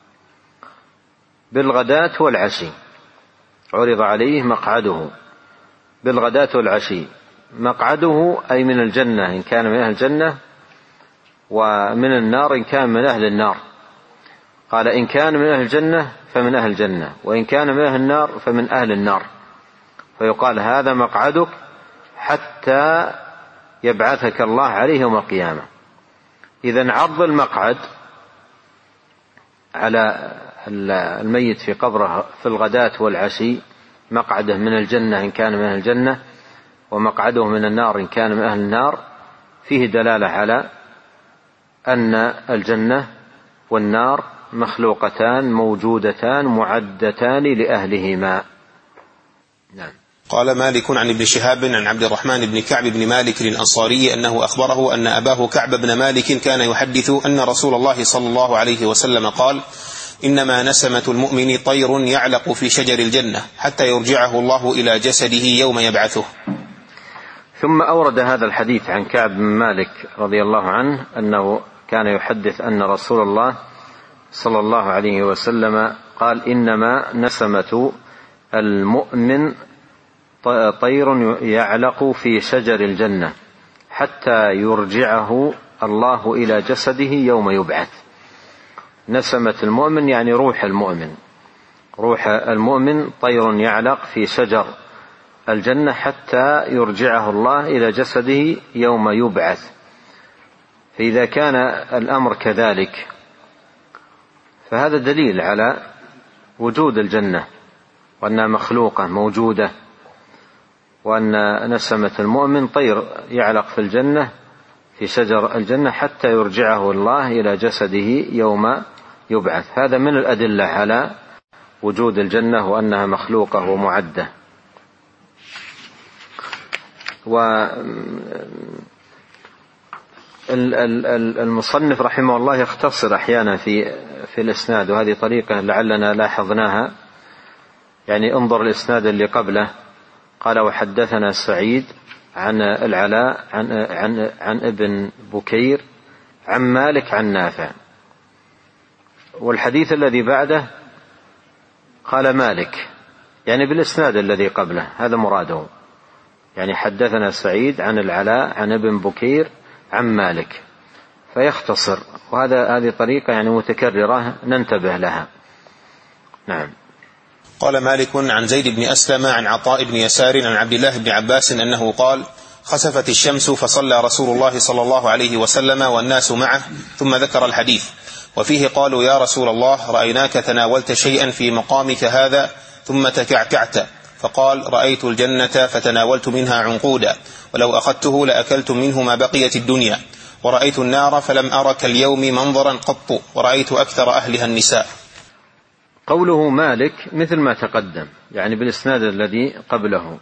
بالغداة والعشي عرض عليه مقعده بالغداة والعشي مقعده أي من الجنة إن كان من أهل الجنة، ومن النار إن كان من أهل النار. قال: إن كان من أهل الجنة فمن أهل الجنة، وإن كان من أهل النار فمن أهل النار، فيقال: هذا مقعدك حتى يبعثك الله عليه يوم القيامة. إذن عرض المقعد على الميت في قبره في الغداة والعشي، مقعده من الجنة إن كان من أهل الجنة، ومقعده من النار إن كان من أهل النار، فيه دلالة على أن الجنة والنار مخلوقتان موجودتان معدتان لأهلهما. نعم. قال مالك عن ابن شهاب عن عبد الرحمن بن كعب بن مالك الأنصاري أنه أخبره أن أباه كعب بن مالك كان يحدث أن رسول الله صلى الله عليه وسلم قال: إنما نسمة المؤمن طير يعلق في شجر الجنة حتى يرجعه الله إلى جسده يوم يبعثه. ثم أورد هذا الحديث عن كعب بن مالك رضي الله عنه أنه كان يحدث أن رسول الله صلى الله عليه وسلم قال: إنما نسمة المؤمن طير يعلق في شجر الجنة حتى يرجعه الله إلى جسده يوم يبعث. نسمة المؤمن يعني روح المؤمن، روح المؤمن طير يعلق في شجر الجنة حتى يرجعه الله إلى جسده يوم يبعث. فإذا كان الأمر كذلك فهذا دليل على وجود الجنة وأنها مخلوقة موجودة، وأن نسمة المؤمن طير يعلق في الجنة في شجر الجنة حتى يرجعه الله إلى جسده يوم يبعث. هذا من الأدلة على وجود الجنة وأنها مخلوقة ومعدة. والمصنف رحمه الله يختصر أحيانا في في الإسناد، وهذه طريقة لعلنا لاحظناها. يعني انظر الإسناد اللي قبله، قال وحدثنا سعيد عن العلاء عن, عن, عن ابن بكير عن مالك عن نافع. والحديث الذي بعده قال مالك، يعني بالإسناد الذي قبله، هذا مراده. يعني حدثنا سعيد عن العلاء عن ابن بكير عن مالك، فيختصر. وهذا هذه طريقة يعني متكررة ننتبه لها. نعم. قال مالك عن زيد بن أسلم عن عطاء بن يسار عن عبد الله بن عباس أنه قال خسفت الشمس فصلى رسول الله صلى الله عليه وسلم والناس معه، ثم ذكر الحديث. وفيه قالوا يا رسول الله رأيناك تناولت شيئا في مقامك هذا ثم تكعكعت، فقال رأيت الجنة فتناولت منها عنقودا، ولو أخذته لأكلت منه ما بقيت الدنيا، ورأيت النار فلم أر كاليوم منظرا قط، ورأيت أكثر أهلها النساء. قوله مالك مثل ما تقدم، يعني بالإسناد الذي قبله.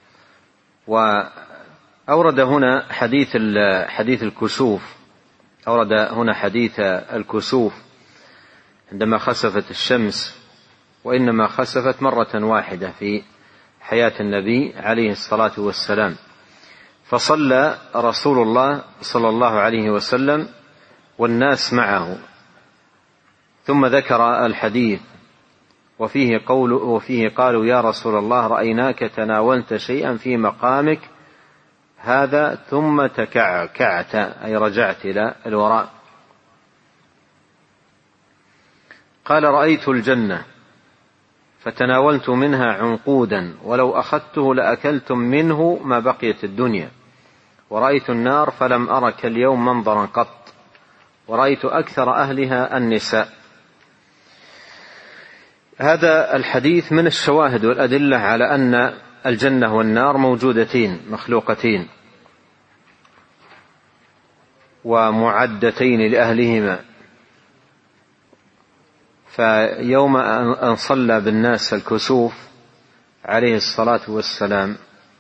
وأورد هنا حديث حديث الكسوف، أورد هنا حديث الكسوف عندما خسفت الشمس، وإنما خسفت مرة واحدة في حياة النبي عليه الصلاة والسلام. فصلى رسول الله صلى الله عليه وسلم والناس معه، ثم ذكر الحديث. وفيه, قول وفيه قالوا يا رسول الله رأيناك تناولت شيئا في مقامك هذا ثم تكعكعت، أي رجعت إلى الوراء. قال رأيت الجنة فتناولت منها عنقودا، ولو أخذته لأكلتم منه ما بقيت الدنيا، ورأيت النار فلم أرك اليوم منظرا قط، ورأيت أكثر أهلها النساء. هذا الحديث من الشواهد والأدلة على أن الجنة والنار موجودتين مخلوقتين ومعدتين لأهلهما. فيوم أن صلى بالناس الكسوف عليه الصلاة والسلام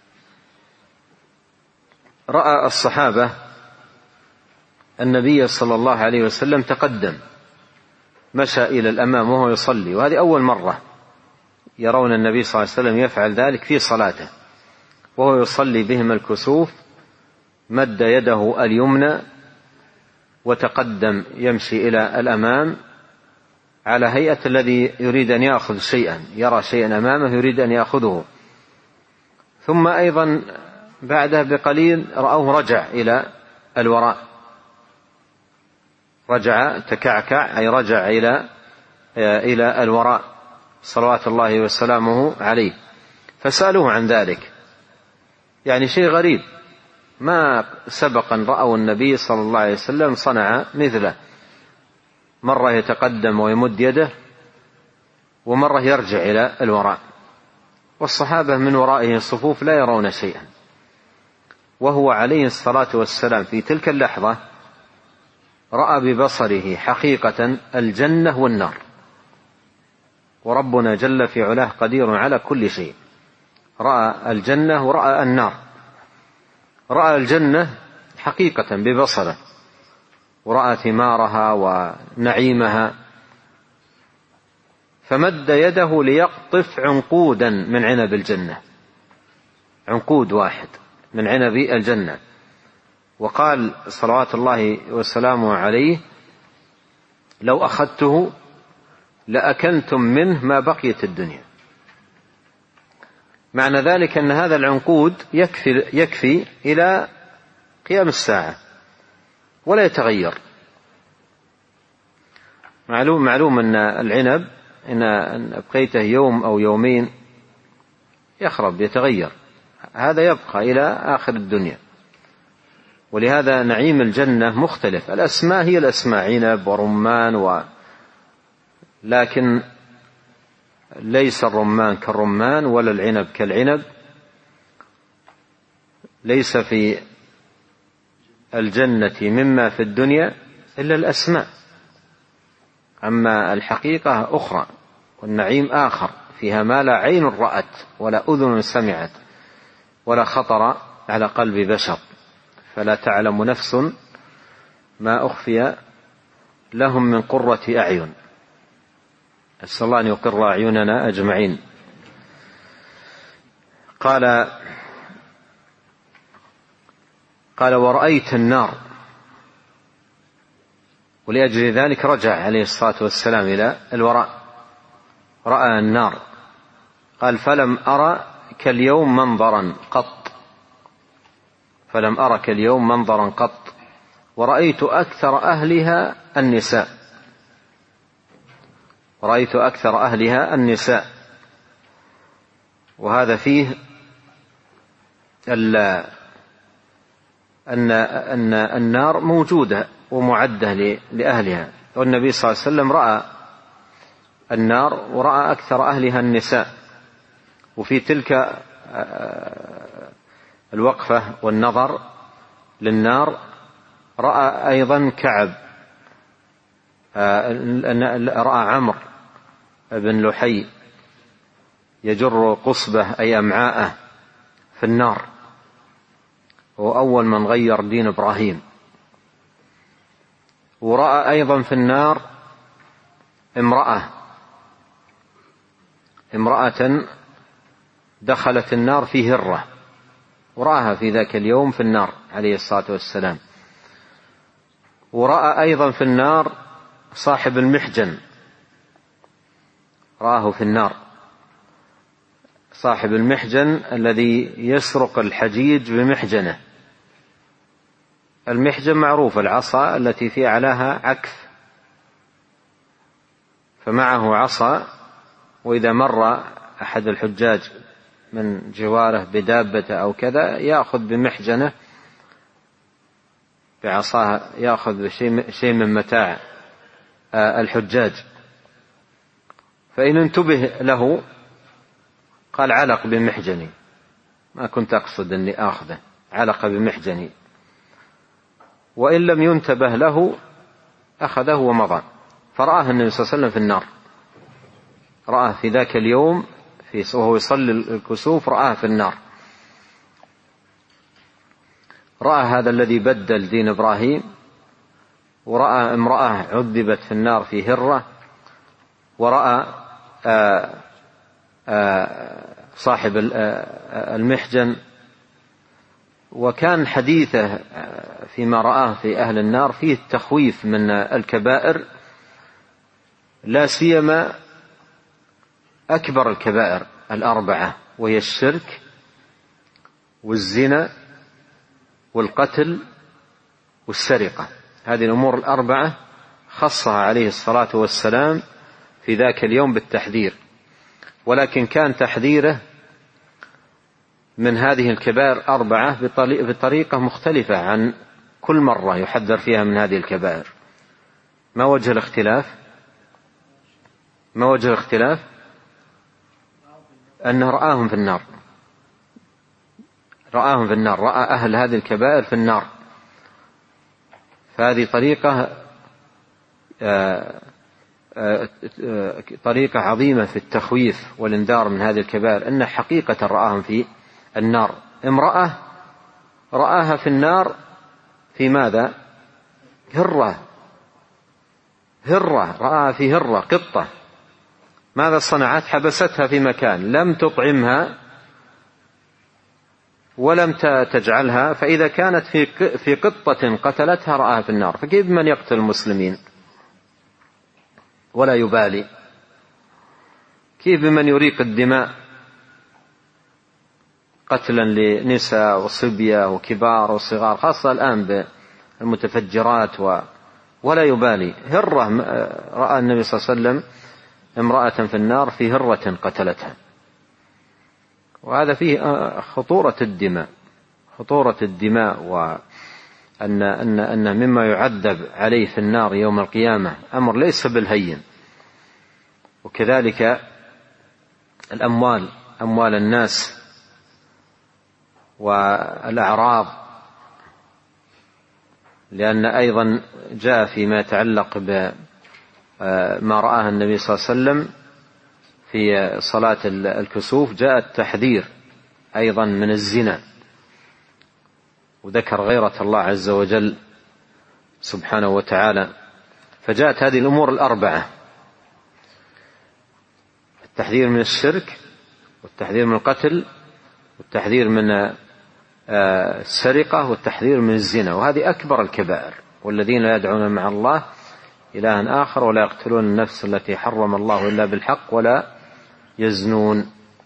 رأى الصحابة النبي صلى الله عليه وسلم تقدم، مشى إلى الأمام وهو يصلي، وهذه أول مرة يرون النبي صلى الله عليه وسلم يفعل ذلك في صلاته، وهو يصلي بهم الكسوف مد يده اليمنى وتقدم يمشي إلى الأمام على هيئة الذي يريد أن يأخذ شيئا، يرى شيئا أمامه يريد أن يأخذه. ثم أيضا بعدها بقليل رأوه رجع إلى الوراء، رجع تكعكع أي رجع إلى إلى الوراء صلوات الله وسلامه عليه. فسألوه عن ذلك، يعني شيء غريب، ما سبقا رأوا النبي صلى الله عليه وسلم صنع مثله، مرة يتقدم ويمد يده، ومرة يرجع إلى الوراء، والصحابة من ورائه الصفوف لا يرون شيئا، وهو عليه الصلاة والسلام في تلك اللحظة رأى ببصره حقيقة الجنة والنار، وربنا جل في علاه قدير على كل شيء. رأى الجنة ورأى النار، رأى الجنة حقيقة ببصره، ورأى ثمارها ونعيمها، فمد يده ليقطف عنقودا من عنب الجنة، عنقود واحد من عنب الجنة، وقال صلوات الله وسلامه عليه لو أخذته لأكلتم منه ما بقيت الدنيا، معنى ذلك أن هذا العنقود يكفي, يكفي إلى قيام الساعة ولا يتغير. معلوم, معلوم أن العنب إن أبقيته يوم أو يومين يخرب يتغير، هذا يبقى إلى آخر الدنيا. ولهذا نعيم الجنة مختلف، الأسماء هي الأسماء عنب ورمان و... لكن ليس الرمان كالرمان ولا العنب كالعنب. ليس في الجنة مما في الدنيا إلا الأسماء، أما الحقيقة أخرى والنعيم آخر، فيها ما لا عين رأت ولا أذن سمعت ولا خطر على قلب بشر، فلا تعلم نفس ما أخفي لهم من قرة أعين. أسأل الله أن يقر أعيننا أجمعين. قال قال ورأيت النار، ولأجل ذلك رجع عليه الصلاة والسلام إلى الوراء، رأى النار. قال فلم أرى كاليوم منظرا قط، فلم أرى كاليوم منظرا قط، ورأيت أكثر أهلها النساء، ورأيت أكثر أهلها النساء. وهذا فيه أن أن النار موجودة ومعدة لأهلها، والنبي صلى الله عليه وسلم رأى النار ورأى أكثر أهلها النساء. وفي تلك الوقفة والنظر للنار رأى أيضا كعب، رأى عمرو بن لحي يجر قصبه أي أمعاءه في النار، هو أول من غير دين إبراهيم. ورأى أيضا في النار امرأة امرأة دخلت النار في هرة، ورآها في ذاك اليوم في النار عليه الصلاة والسلام. ورأى أيضا في النار صاحب المحجن، رآه في النار صاحب المحجن الذي يسرق الحجيج بمحجنه. المحجن معروف، العصا التي في أعلاها عكف، فمعه عصا، وإذا مر أحد الحجاج من جواره بدابة أو كذا يأخذ بمحجنه بعصاه، يأخذ شيء من متاع الحجاج، فإن انتبه له قال علق بمحجني، ما كنت أقصد أني آخذه، علق بمحجني. وإن لم ينتبه له أخذه ومضى. فرآه النبي صلى الله عليه وسلم في النار، رآه في ذاك اليوم في وهو يصلي الكسوف، رآه في النار. رأى هذا الذي بدل دين إبراهيم، ورأى امرأة عذبت في النار في هرة، ورأى آآ آآ صاحب المحجن. وكان حديثه فيما رآه في أهل النار فيه التخويف من الكبائر، لا سيما أكبر الكبائر الأربعة، وهي الشرك والزنا والقتل والسرقة. هذه الأمور الأربعة خصها عليه الصلاة والسلام في ذاك اليوم بالتحذير، ولكن كان تحذيره من هذه الكبائر أربعة بطريقة مختلفة عن كل مرة يحذر فيها من هذه الكبائر. ما وجه الاختلاف؟ ما وجه الاختلاف؟ أنه رآهم في النار، رآهم في النار، رأى أهل هذه الكبائر في النار. فهذه طريقة طريقة عظيمة في التخويف والإنذار من هذه الكبائر، أن حقيقة رآهم في النار. امرأة رآها في النار في ماذا؟ هرة، هرة رآها في هرة، قطة. ماذا صنعت؟ حبستها في مكان، لم تطعمها ولم تجعلها، فإذا كانت في في قطة قتلتها رآها في النار، فكيف من يقتل المسلمين ولا يبالي؟ كيف بمن يريق الدماء قتلا لنساء وصبية وكبار وصغار، خاصة الآن بالمتفجرات و ولا يبالي. هرة رأى النبي صلى الله عليه وسلم امرأة في النار في هرة قتلتها، وهذا فيه خطورة الدماء خطورة الدماء وأن أن أن مما يعذب عليه في النار يوم القيامة أمر ليس بالهين. وكذلك الأموال، أموال الناس والأعراض، لأن أيضا جاء فيما يتعلق بما رآه النبي صلى الله عليه وسلم في صلاة الكسوف جاء التحذير أيضا من الزنا، وذكر غيرة الله عز وجل سبحانه وتعالى. فجاءت هذه الأمور الأربعة: التحذير من الشرك، والتحذير من القتل، والتحذير من السرقة، والتحذير من الزنا، وهذه أكبر الكبائر. والذين لا يدعون مع الله إلها آخر ولا يقتلون النفس التي حرم الله إلا بالحق ولا يزنون.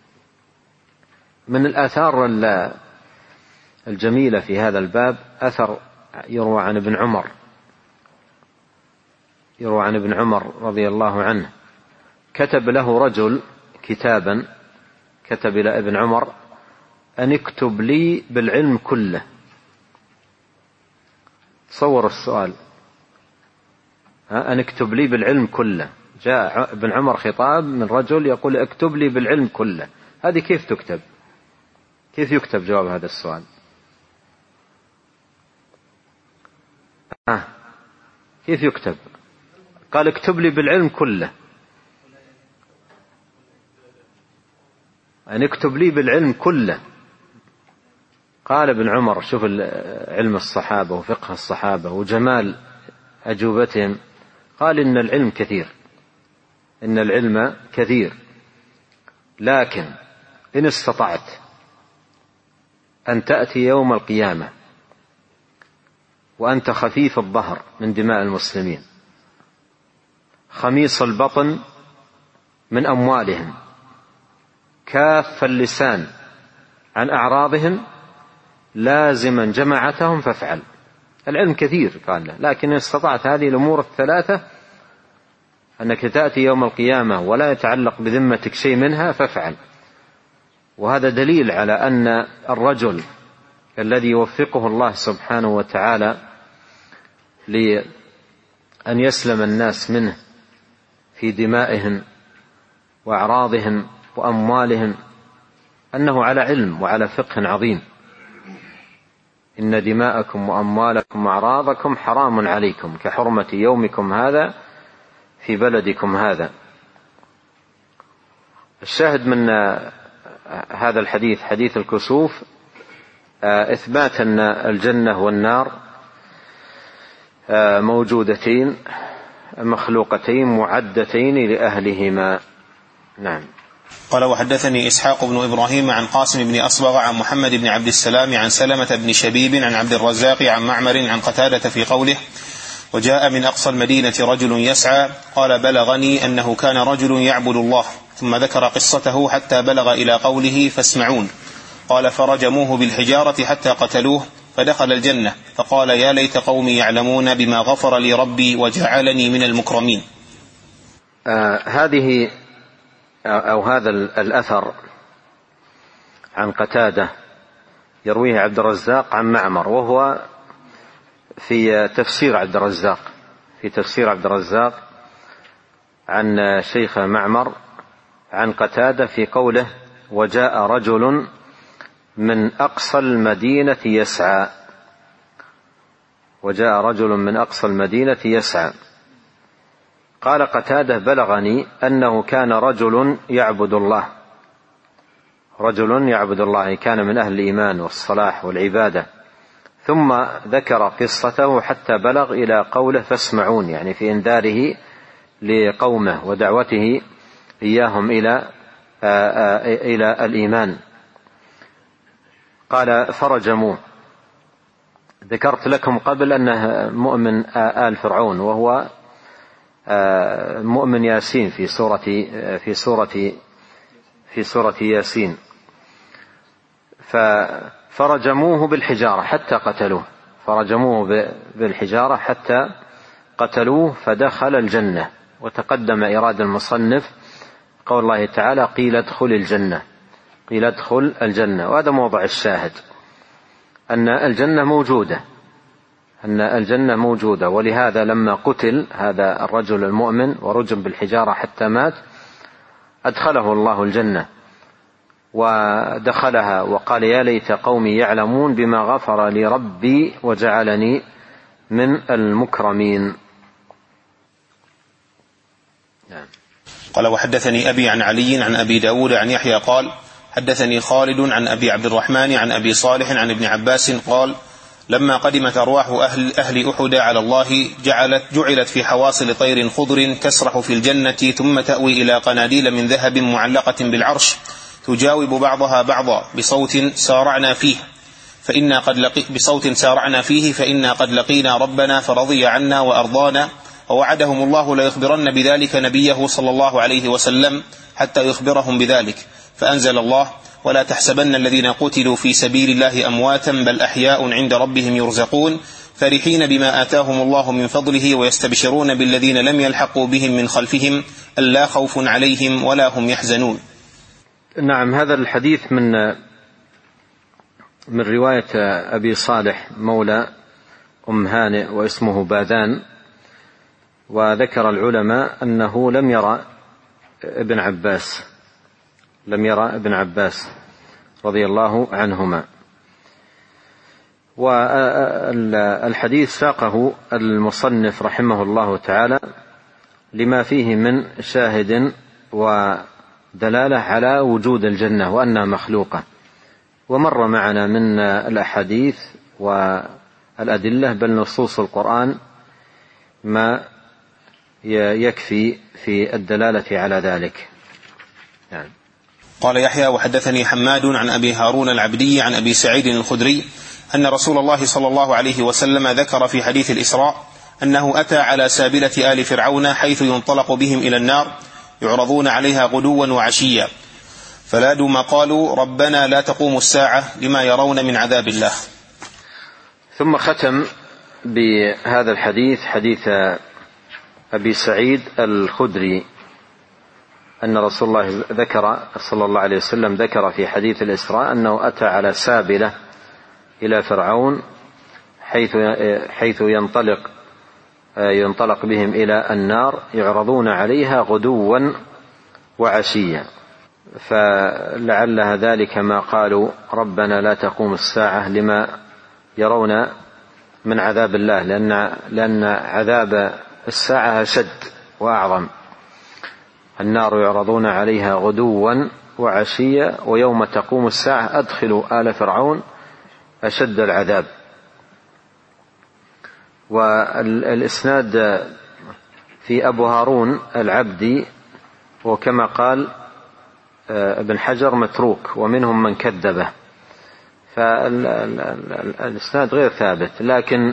من الآثار الجميلة في هذا الباب أثر يروى عن ابن عمر يروى عن ابن عمر رضي الله عنه، كتب له رجل كتابا، كتب إلى ابن عمر أن اكتب لي بالعلم كله. تصور السؤال، أن اكتب لي بالعلم كله. جاء ابن عمر خطاب من رجل يقول اكتب لي بالعلم كله، هذه كيف تكتب؟ كيف يكتب جواب هذا السؤال؟ آه. كيف يكتب؟ قال اكتب لي بالعلم كله، أن اكتب لي بالعلم كله. قال ابن عمر، شوف علم الصحابة وفقه الصحابة وجمال أجوبتهم، قال إن العلم كثير إن العلم كثير لكن إن استطعت أن تأتي يوم القيامة وأنت خفيف الظهر من دماء المسلمين، خميص البطن من أموالهم، كاف اللسان عن أعراضهم، لازما جماعتهم فافعل. العلم كثير قال له، لكن إن استطعت هذه الأمور الثلاثة، أنك تأتي يوم القيامة ولا يتعلق بذمتك شيء منها، فافعل. وهذا دليل على أن الرجل الذي يوفقه الله سبحانه وتعالى لأن يسلم الناس منه في دمائهم وأعراضهم وأموالهم أنه على علم وعلى فقه عظيم. إن دماءكم وأموالكم وأعراضكم حرام عليكم كحرمة يومكم هذا في بلدكم هذا. الشاهد من هذا الحديث، حديث الكسوف، إثبات أن الجنة والنار موجودتين مخلوقتين معدتين لأهلهما. نعم. قال وحدثني إسحاق بن إبراهيم عن قاسم بن أصبغ عن محمد بن عبد السلام عن سلمة بن شبيب عن عبد الرزاق عن معمر عن قتادة في قوله وجاء من أقصى المدينة رجل يسعى، قال بلغني أنه كان رجل يعبد الله، ثم ذكر قصته حتى بلغ إلى قوله فاسمعون، قال فرجموه بالحجارة حتى قتلوه فدخل الجنة، فقال يا ليت قومي يعلمون بما غفر لي ربي وجعلني من المكرمين. آه هذه أو هذا الأثر عن قتادة يرويه عبد الرزاق عن معمر، وهو في تفسير عبد الرزاق في تفسير عبد الرزاق عن شيخ معمر عن قتادة في قوله وجاء رجل من أقصى المدينة يسعى. وجاء رجل من أقصى المدينة يسعى. قال قتادة بلغني أنه كان رجل يعبد الله رجل يعبد الله كان من أهل الإيمان والصلاح والعبادة، ثم ذكر قصته حتى بلغ إلى قوله فاسمعون، يعني في إنذاره لقومه ودعوته إياهم إلى إلى الإيمان. قال فرجموه. ذكرت لكم قبل أنه مؤمن آل فرعون، وهو مؤمن ياسين في سورة في سورة في سورة ياسين. فرجموه بالحجارة حتى قتلوه، فرجموه بالحجارة حتى قتلوه فدخل الجنة. وتقدم إيراد المصنف قول الله تعالى قيل ادخل الجنة، قيل ادخل الجنة، وهذا موضع الشاهد أن الجنة موجودة، أن الجنة موجودة. ولهذا لما قتل هذا الرجل المؤمن ورجم بالحجارة حتى مات أدخله الله الجنة ودخلها وقال يا ليت قومي يعلمون بما غفر لي ربي وجعلني من المكرمين. نعم. قال وحدثني أبي عن علي عن أبي داود عن يحيى قال حدثني خالد عن أبي عبد الرحمن عن أبي صالح عن ابن عباس قال لما قدمت أرواح أهل, أهل أحد على الله جعلت, جعلت في حواصل طير خضر تسرح في الجنة ثم تأوي إلى قناديل من ذهب معلقة بالعرش تجاوب بعضها بعضا بصوت سارعنا فيه فإنا قد لقي بصوت سارعنا فيه فإنا قد لقينا ربنا فرضي عنا وأرضانا، ووعدهم الله ليخبرن بذلك نبيه صلى الله عليه وسلم حتى يخبرهم بذلك، فأنزل الله ولا تحسبن الذين قتلوا في سبيل الله أمواتا بل أحياء عند ربهم يرزقون فرحين بما آتاهم الله من فضله ويستبشرون بالذين لم يلحقوا بهم من خلفهم ألا خوف عليهم ولا هم يحزنون. نعم. هذا الحديث من من رواية أبي صالح مولى أم هانئ واسمه باذان، وذكر العلماء أنه لم يرى ابن عباس لم يرى ابن عباس رضي الله عنهما. والحديث ساقه المصنف رحمه الله تعالى لما فيه من شاهد ودلالة على وجود الجنة وأنها مخلوقة، ومر معنا من الأحاديث والأدلة بل نصوص القرآن ما يكفي في الدلالة على ذلك. يعني. قال يحيى وحدثني حماد عن أبي هارون العبدي عن أبي سعيد الخدري أن رسول الله صلى الله عليه وسلم ذكر في حديث الإسراء أنه أتى على سابلة آل فرعون حيث ينطلق بهم إلى النار يعرضون عليها غدوا وعشيا فلادوا ما قالوا ربنا لا تقوم الساعة لما يرون من عذاب الله. ثم ختم بهذا الحديث حديث أبي سعيد الخدري أن رسول الله ذكر صلى الله عليه وسلم ذكر في حديث الإسراء أنه أتى على سابلة إلى فرعون حيث حيث ينطلق ينطلق بهم إلى النار يعرضون عليها غدوا وعشيا، فلعلها ذلك ما قالوا ربنا لا تقوم الساعة لما يرون من عذاب الله، لأن لأن عذاب الساعة أشد وأعظم. النار يعرضون عليها غدوا وعشيا ويوم تقوم الساعة أدخلوا آل فرعون أشد العذاب. والإسناد في أبو هارون العبدي وكما قال ابن حجر متروك ومنهم من كذبه، فالإسناد غير ثابت، لكن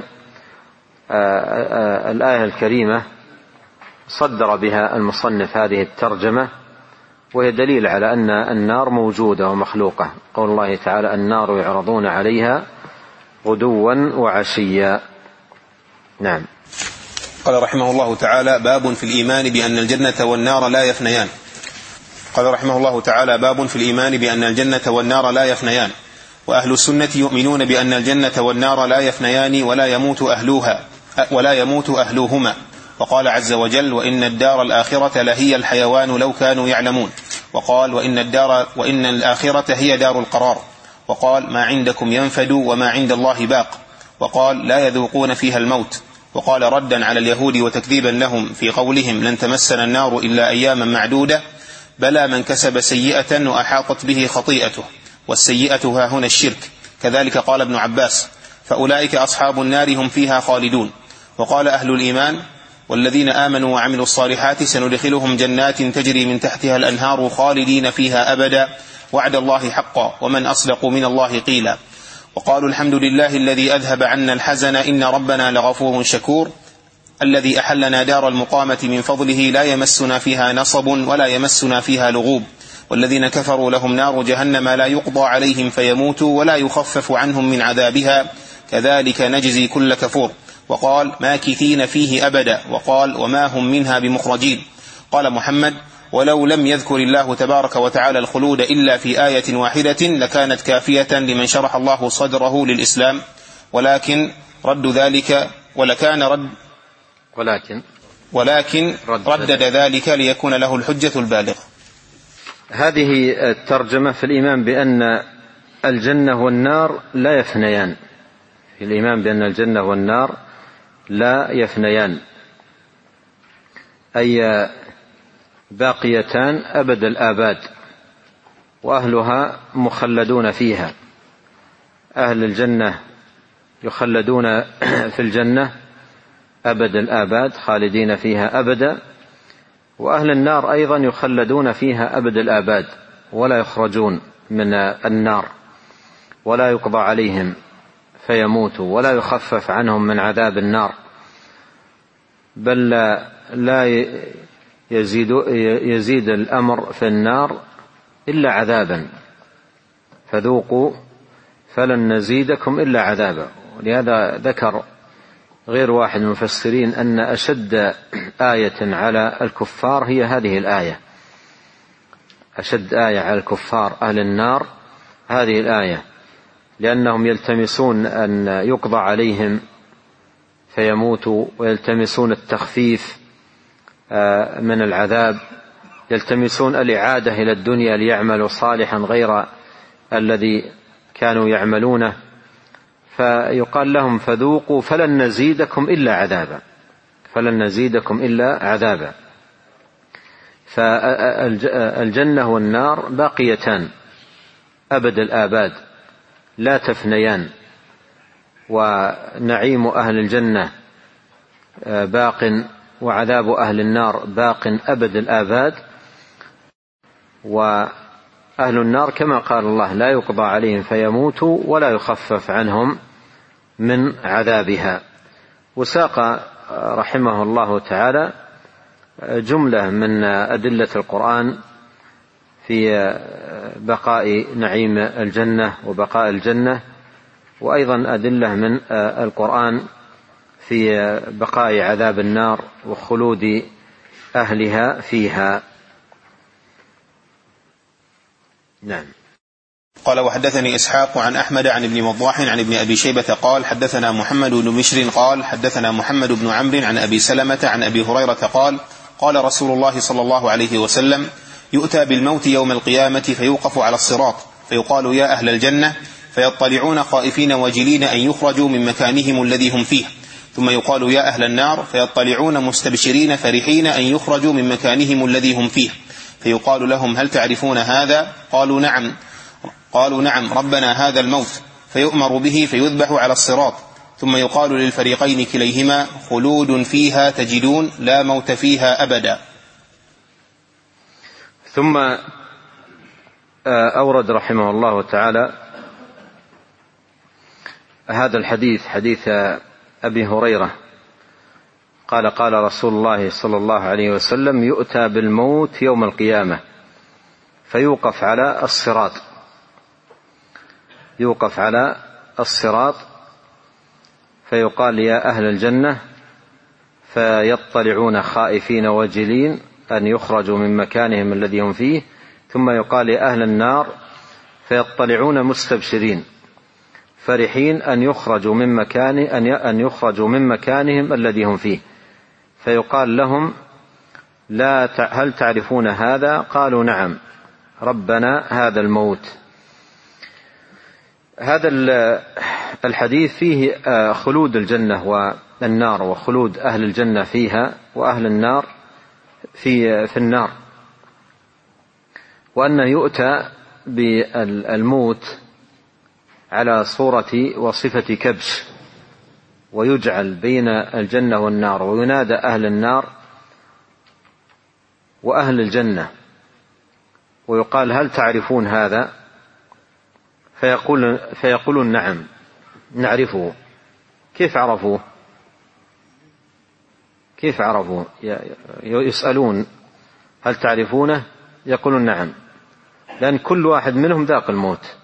الآية الكريمة صدر بها المصنف هذه الترجمة وهي دليل على أن النار موجودة ومخلوقة. قول الله تعالى النار يعرضون عليها غدوا وعشيا. نعم. قال رحمه الله تعالى باب في الإيمان بأن الجنة والنار لا يفنيان. قال رحمه الله تعالى باب في الإيمان بأن الجنة والنار لا يفنيان، وأهل السنة يؤمنون بأن الجنة والنار لا يفنيان ولا يموت أهلوها ولا يموت أهلوهما. وقال عز وجل وإن الدار الآخرة لهي الحيوان لو كانوا يعلمون. وقال وإن الدار وإن الآخرة هي دار القرار. وقال ما عندكم ينفد وما عند الله باق. وقال لا يذوقون فيها الموت. وقال ردا على اليهود وتكذيبا لهم في قولهم لن تمسنا النار إلا أياما معدودة بلى من كسب سيئة وأحاطت به خطيئته، والسيئة ها هنا الشرك. كذلك قال ابن عباس فأولئك أصحاب النار هم فيها خالدون. وقال أهل الإيمان والذين آمنوا وعملوا الصالحات سندخلهم جنات تجري من تحتها الأنهار خالدين فيها أبدا وعد الله حقا ومن أصدق من الله قيلا. وقالوا الحمد لله الذي أذهب عنا الحزن إن ربنا لغفور شكور، الذي أحلنا دار المقامة من فضله لا يمسنا فيها نصب ولا يمسنا فيها لغوب والذين كفروا لهم نار جهنم لا يقضى عليهم فيموتوا ولا يخفف عنهم من عذابها كذلك نجزي كل كفور. وقال ماكثين فيه أبدا، وقال وما هم منها بمخرجين. قال محمد ولو لم يذكر الله تبارك وتعالى الخلود إلا في آية واحدة لكانت كافية لمن شرح الله صدره للإسلام، ولكن رد ذلك ولكان رد ولكن ولكن ردد ذلك ليكون له الحجة البالغة. هذه الترجمة في الإيمان بأن الجنة والنار لا يفنيان، في الإيمان بأن الجنة والنار لا يفنيان، أي باقيتان أبد الآباد، وأهلها مخلدون فيها. أهل الجنة يخلدون في الجنة أبد الآباد خالدين فيها أبدا، وأهل النار أيضا يخلدون فيها أبد الآباد ولا يخرجون من النار ولا يقضى عليهم فيموتوا ولا يخفف عنهم من عذاب النار، بل لا يزيد, يزيد الأمر في النار إلا عذابا، فذوقوا فلن نزيدكم إلا عذابا. ولهذا ذكر غير واحد من المفسرين أن أشد آية على الكفار هي هذه الآية، أشد آية على الكفار أهل النار هذه الآية، لأنهم يلتمسون أن يقضى عليهم فيموتوا، ويلتمسون التخفيف من العذاب، يلتمسون الإعادة إلى الدنيا ليعملوا صالحا غير الذي كانوا يعملونه، فيقال لهم فذوقوا فلن نزيدكم إلا عذابا، فلن نزيدكم إلا عذابا. فالجنة والنار باقيتان أبد الآباد لا تفنيان، ونعيم أهل الجنة باق وعذاب أهل النار باق أبد الآباد، وأهل النار كما قال الله لا يقضى عليهم فيموتوا ولا يخفف عنهم من عذابها. وساق رحمه الله تعالى جملة من أدلة القرآن في بقاء نعيم الجنة وبقاء الجنة، وأيضا أدلة من القرآن في بقاء عذاب النار وخلود أهلها فيها. نعم. قال وحدثني إسحاق عن أحمد عن ابن وضاح عن ابن أبي شيبة قال حدثنا محمد بن بشر قال حدثنا محمد بن عمرو عن أبي سلمة عن أبي هريرة قال قال رسول الله صلى الله عليه وسلم يؤتى بالموت يوم القيامة فيوقف على الصراط فيقال يا أهل الجنة، فيطلعون خائفين وجلين أن يخرجوا من مكانهم الذي هم فيه، ثم يقال يا أهل النار، فيطلعون مستبشرين فرحين أن يخرجوا من مكانهم الذي هم فيه، فيقال لهم هل تعرفون هذا؟ قالوا نعم قالوا نعم ربنا هذا الموت، فيؤمر به فيذبح على الصراط، ثم يقال للفريقين كليهما خلود فيها تجدون لا موت فيها أبدا. ثم أورد رحمه الله تعالى هذا الحديث، حديث أبي هريرة قال قال رسول الله صلى الله عليه وسلم يؤتى بالموت يوم القيامة فيوقف على الصراط، يوقف على الصراط فيقال يا أهل الجنة، فيطلعون خائفين وجلين أن يخرجوا من مكانهم الذي هم فيه، ثم يقال يا أهل النار، فيطلعون مستبشرين فرحين أن يخرجوا من مكان أن يخرجوا من مكانهم الذي هم فيه، فيقال لهم لا هل تعرفون هذا؟ قالوا نعم ربنا هذا الموت. هذا الحديث فيه خلود الجنة والنار، وخلود أهل الجنة فيها وأهل النار في في النار، وأن يؤتى بالموت على صورة وصفة كبش، ويجعل بين الجنة والنار، وينادى أهل النار وأهل الجنة ويقال هل تعرفون هذا؟ فيقول فيقولون نعم نعرفه. كيف عرفوه؟ كيف عرفوه؟ يسألون هل تعرفونه؟ يقولون نعم لأن كل واحد منهم ذاق الموت،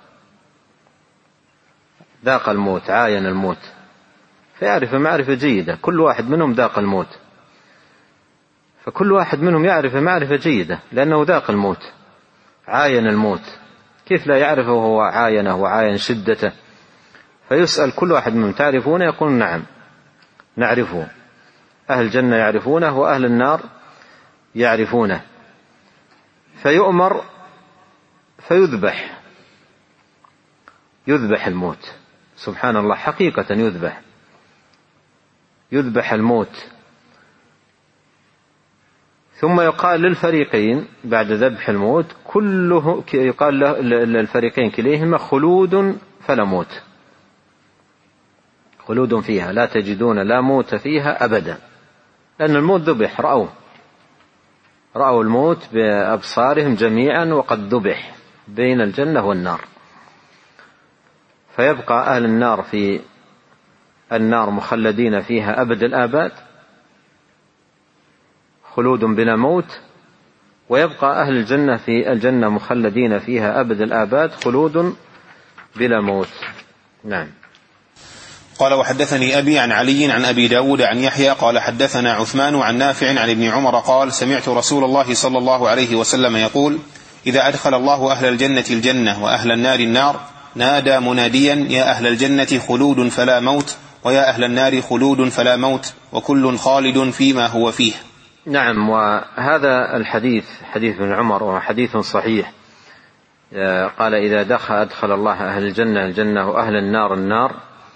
ذاق الموت، عاين الموت، فيعرف معرفة جيدة. كل واحد منهم ذاق الموت، فكل واحد منهم يعرف معرفة جيدة لأنه ذاق الموت، عاين الموت. كيف لا يعرفه وهو عاينه وعاين شدته؟ فيسأل كل واحد منهم: تعرفونه؟ يقول: نعم نعرفه. أهل الجنة يعرفونه وأهل النار يعرفونه. فيؤمر فيذبح، يذبح الموت. سبحان الله، حقيقة يذبح، يذبح الموت. ثم يقال للفريقين بعد ذبح الموت كله، يقال للفريقين كليهما: خلود فلا موت، خلود فيها لا تجدون لا موت فيها أبدا. لأن الموت ذبح، رأوه رأوا الموت بأبصارهم جميعا وقد ذبح بين الجنة والنار. فيبقى أهل النار في النار مخلدين فيها أبد الآباد، خلود بلا موت، ويبقى أهل الجنة في الجنة مخلدين فيها أبد الآباد، خلود بلا موت. نعم. قال: وحدثني أبي عن علي عن أبي داود عن يحيى قال: حدثنا عثمان عن نافع عن ابن عمر قال: سمعت رسول الله صلى الله عليه وسلم يقول: إذا أدخل الله أهل الجنة الجنة وأهل النار النار نادى مناديا: يا أهل الجنة خلود فلا موت، ويا أهل النار خلود فلا موت، وكل خالد فيما هو فيه. نعم. وهذا الحديث حديث ابن عمر وهو حديث صحيح. قال: إذا دخل أدخل الله أهل الجنة الجنة وأهل النار النار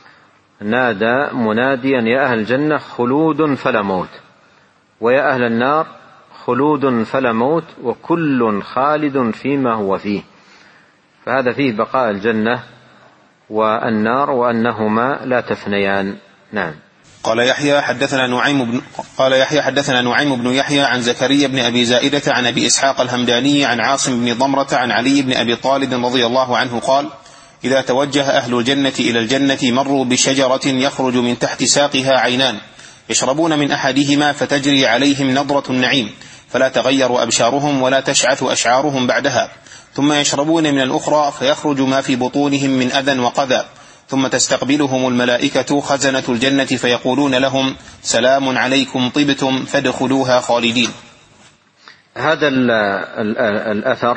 نادى مناديا: يا أهل الجنة خلود فلا موت، ويا أهل النار خلود فلا موت، وكل خالد فيما هو فيه. فهذا فيه بقاء الجنة والنار وأنهما لا تفنيان. نعم. قال يحيى حدثنا نعيم بن قال يحيى حدثنا نعيم بن يحيى عن زكريا بن أبي زائدة عن أبي إسحاق الهمداني عن عاصم بن ضمرة عن علي بن أبي طالب رضي الله عنه قال: إذا توجه أهل الجنة إلى الجنة مروا بشجرة يخرج من تحت ساقها عينان، يشربون من أحدهما فتجري عليهم نضرة النعيم، فلا تغير أبشارهم ولا تشعث أشعارهم بعدها، ثم يشربون من الأخرى فيخرج ما في بطونهم من أذى وقذى، ثم تستقبلهم الملائكة خزنة الجنة فيقولون لهم: سلام عليكم طبتم فادخلوها خالدين. هذا الأثر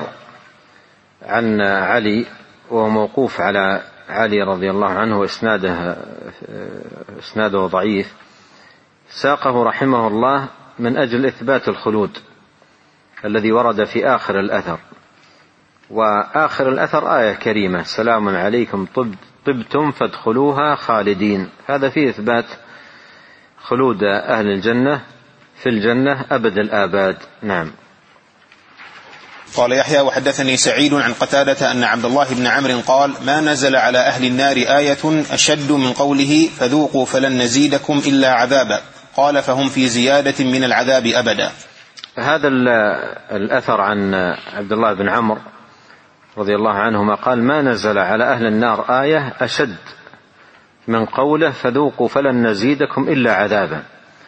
عن علي وموقوف على علي رضي الله عنه، وإسناده إسناده ضعيف، ساقه رحمه الله من أجل إثبات الخلود الذي ورد في آخر الأثر. وآخر الأثر آية كريمة: سلام عليكم طبتم فادخلوها خالدين. هذا فيه إثبات خلود أهل الجنة في الجنة أبد الآباد. نعم. قال يحيى وحدثني سعيد عن قتادة أن عبد الله بن عمرو قال: ما نزل على أهل النار آية أشد من قوله فذوقوا فلن نزيدكم إلا عذابا، قال: فهم في زيادة من العذاب أبدا. هذا الأثر عن عبد الله بن عمرو رضي الله عنهما قال: ما نزل على أهل النار آية أشد من قوله فذوقوا فلن نزيدكم إلا عذابا.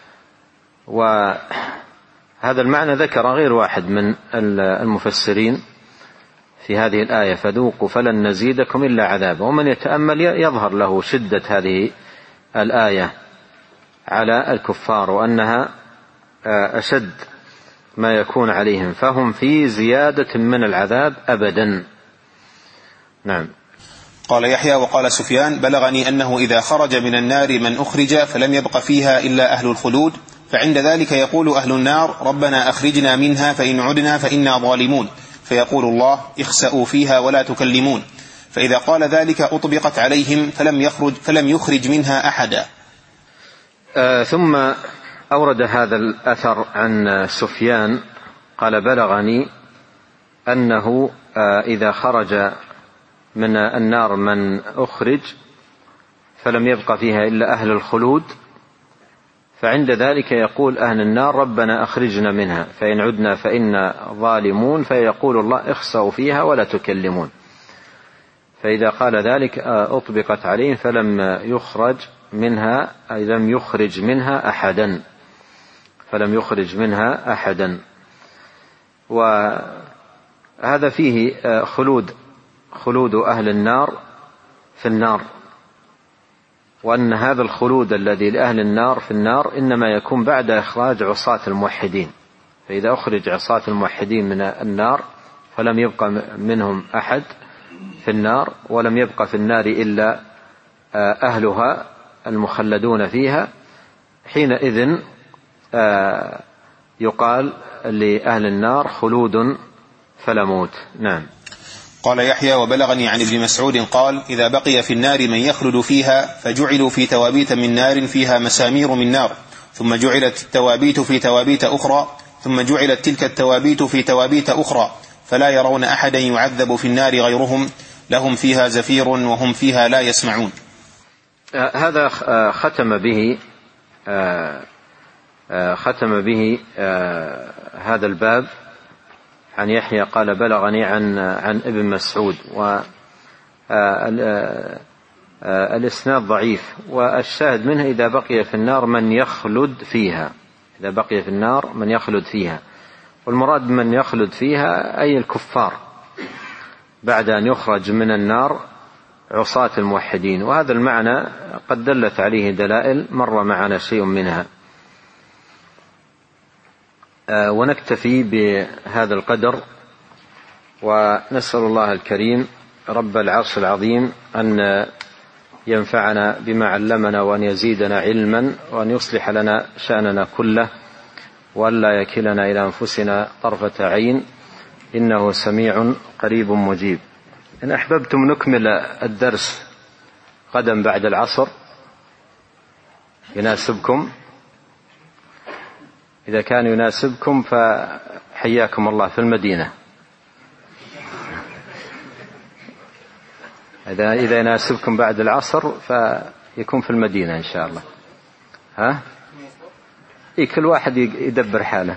وهذا المعنى ذكر غير واحد من المفسرين في هذه الآية: فذوقوا فلن نزيدكم إلا عذابا. ومن يتأمل يظهر له شدة هذه الآية على الكفار، وأنها أشد ما يكون عليهم، فهم في زيادة من العذاب أبدا. نعم. قال يحيى وقال سفيان: بلغني أنه إذا خرج من النار من أخرج فلم يبق فيها إلا أهل الخلود، فعند ذلك يقول أهل النار: ربنا أخرجنا منها فإن عدنا فإنا ظالمون، فيقول الله: اخسأوا فيها ولا تكلمون. فإذا قال ذلك أطبقت عليهم فلم يخرج, فلم يخرج منها أحدا. آه ثم أورد هذا الأثر عن سفيان قال: بلغني أنه آه إذا خرج من النار من أخرج فلم يبق فيها إلا أهل الخلود، فعند ذلك يقول أهل النار: ربنا أخرجنا منها فإن عدنا فإنا ظالمون، فيقول الله: اخسأوا فيها ولا تكلمون. فإذا قال ذلك أطبقت عليهم فلم يخرج منها، أي لم يخرج منها أحدا، فلم يخرج منها أحدا. هذا فيه خلود خلود أهل النار في النار، وأن هذا الخلود الذي لأهل النار في النار إنما يكون بعد إخراج عصاة الموحدين. فإذا أخرج عصاة الموحدين من النار فلم يبقى منهم أحد في النار، ولم يبقى في النار إلا أهلها المخلدون فيها، حينئذ يقال لأهل النار خلود فلا موت. نعم. قال يحيى: وبلغني عن ابن مسعود قال: إذا بقي في النار من يخلد فيها فجعلوا في توابيت من نار فيها مسامير من نار، ثم جعلت التوابيت في توابيت أخرى، ثم جعلت تلك التوابيت في توابيت أخرى، فلا يرون أحدا يعذب في النار غيرهم، لهم فيها زفير وهم فيها لا يسمعون. هذا ختم به ختم به هذا الباب عن يحيى قال: بلغني عن عن ابن مسعود. والإسناد ضعيف، والشاهد منه إذا بقي في النار من يخلد فيها، إذا بقي في النار من يخلد فيها، والمراد من يخلد فيها أي الكفار بعد أن يخرج من النار عصاة الموحدين. وهذا المعنى قد دلت عليه دلائل مر معنا شيء منها. ونكتفي بهذا القدر، ونسأل الله الكريم رب العرش العظيم أن ينفعنا بما علمنا، وأن يزيدنا علما، وأن يصلح لنا شأننا كله، وأن لا يكلنا إلى أنفسنا طرفة عين، إنه سميع قريب مجيب. إن أحببتم نكمل الدرس غدا بعد العصر يناسبكم، إذا كان يناسبكم فحياكم الله في المدينة، إذا إذا يناسبكم بعد العصر فيكون في المدينة إن شاء الله. ها؟ إيه، كل واحد يدبر حاله،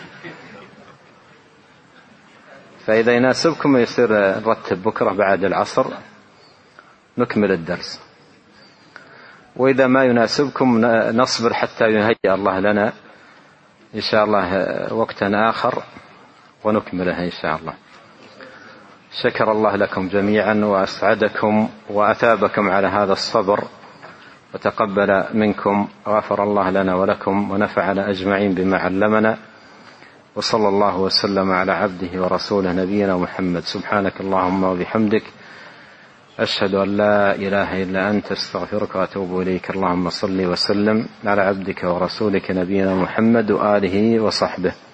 فإذا يناسبكم يصير نرتب بكرة بعد العصر نكمل الدرس، وإذا ما يناسبكم نصبر حتى يهيئ الله لنا إن شاء الله وقتا آخر ونكمله إن شاء الله. شكر الله لكم جميعا وأسعدكم وأثابكم على هذا الصبر، وتقبل منكم، غفر الله لنا ولكم، ونفعنا أجمعين بما علمنا، وصلى الله وسلم على عبده ورسوله نبينا محمد. سبحانك اللهم وبحمدك، أشهد أن لا إله إلا أنت، استغفرك وأتوب إليك. اللهم صل وسلم على عبدك ورسولك نبينا محمد وآله وصحبه.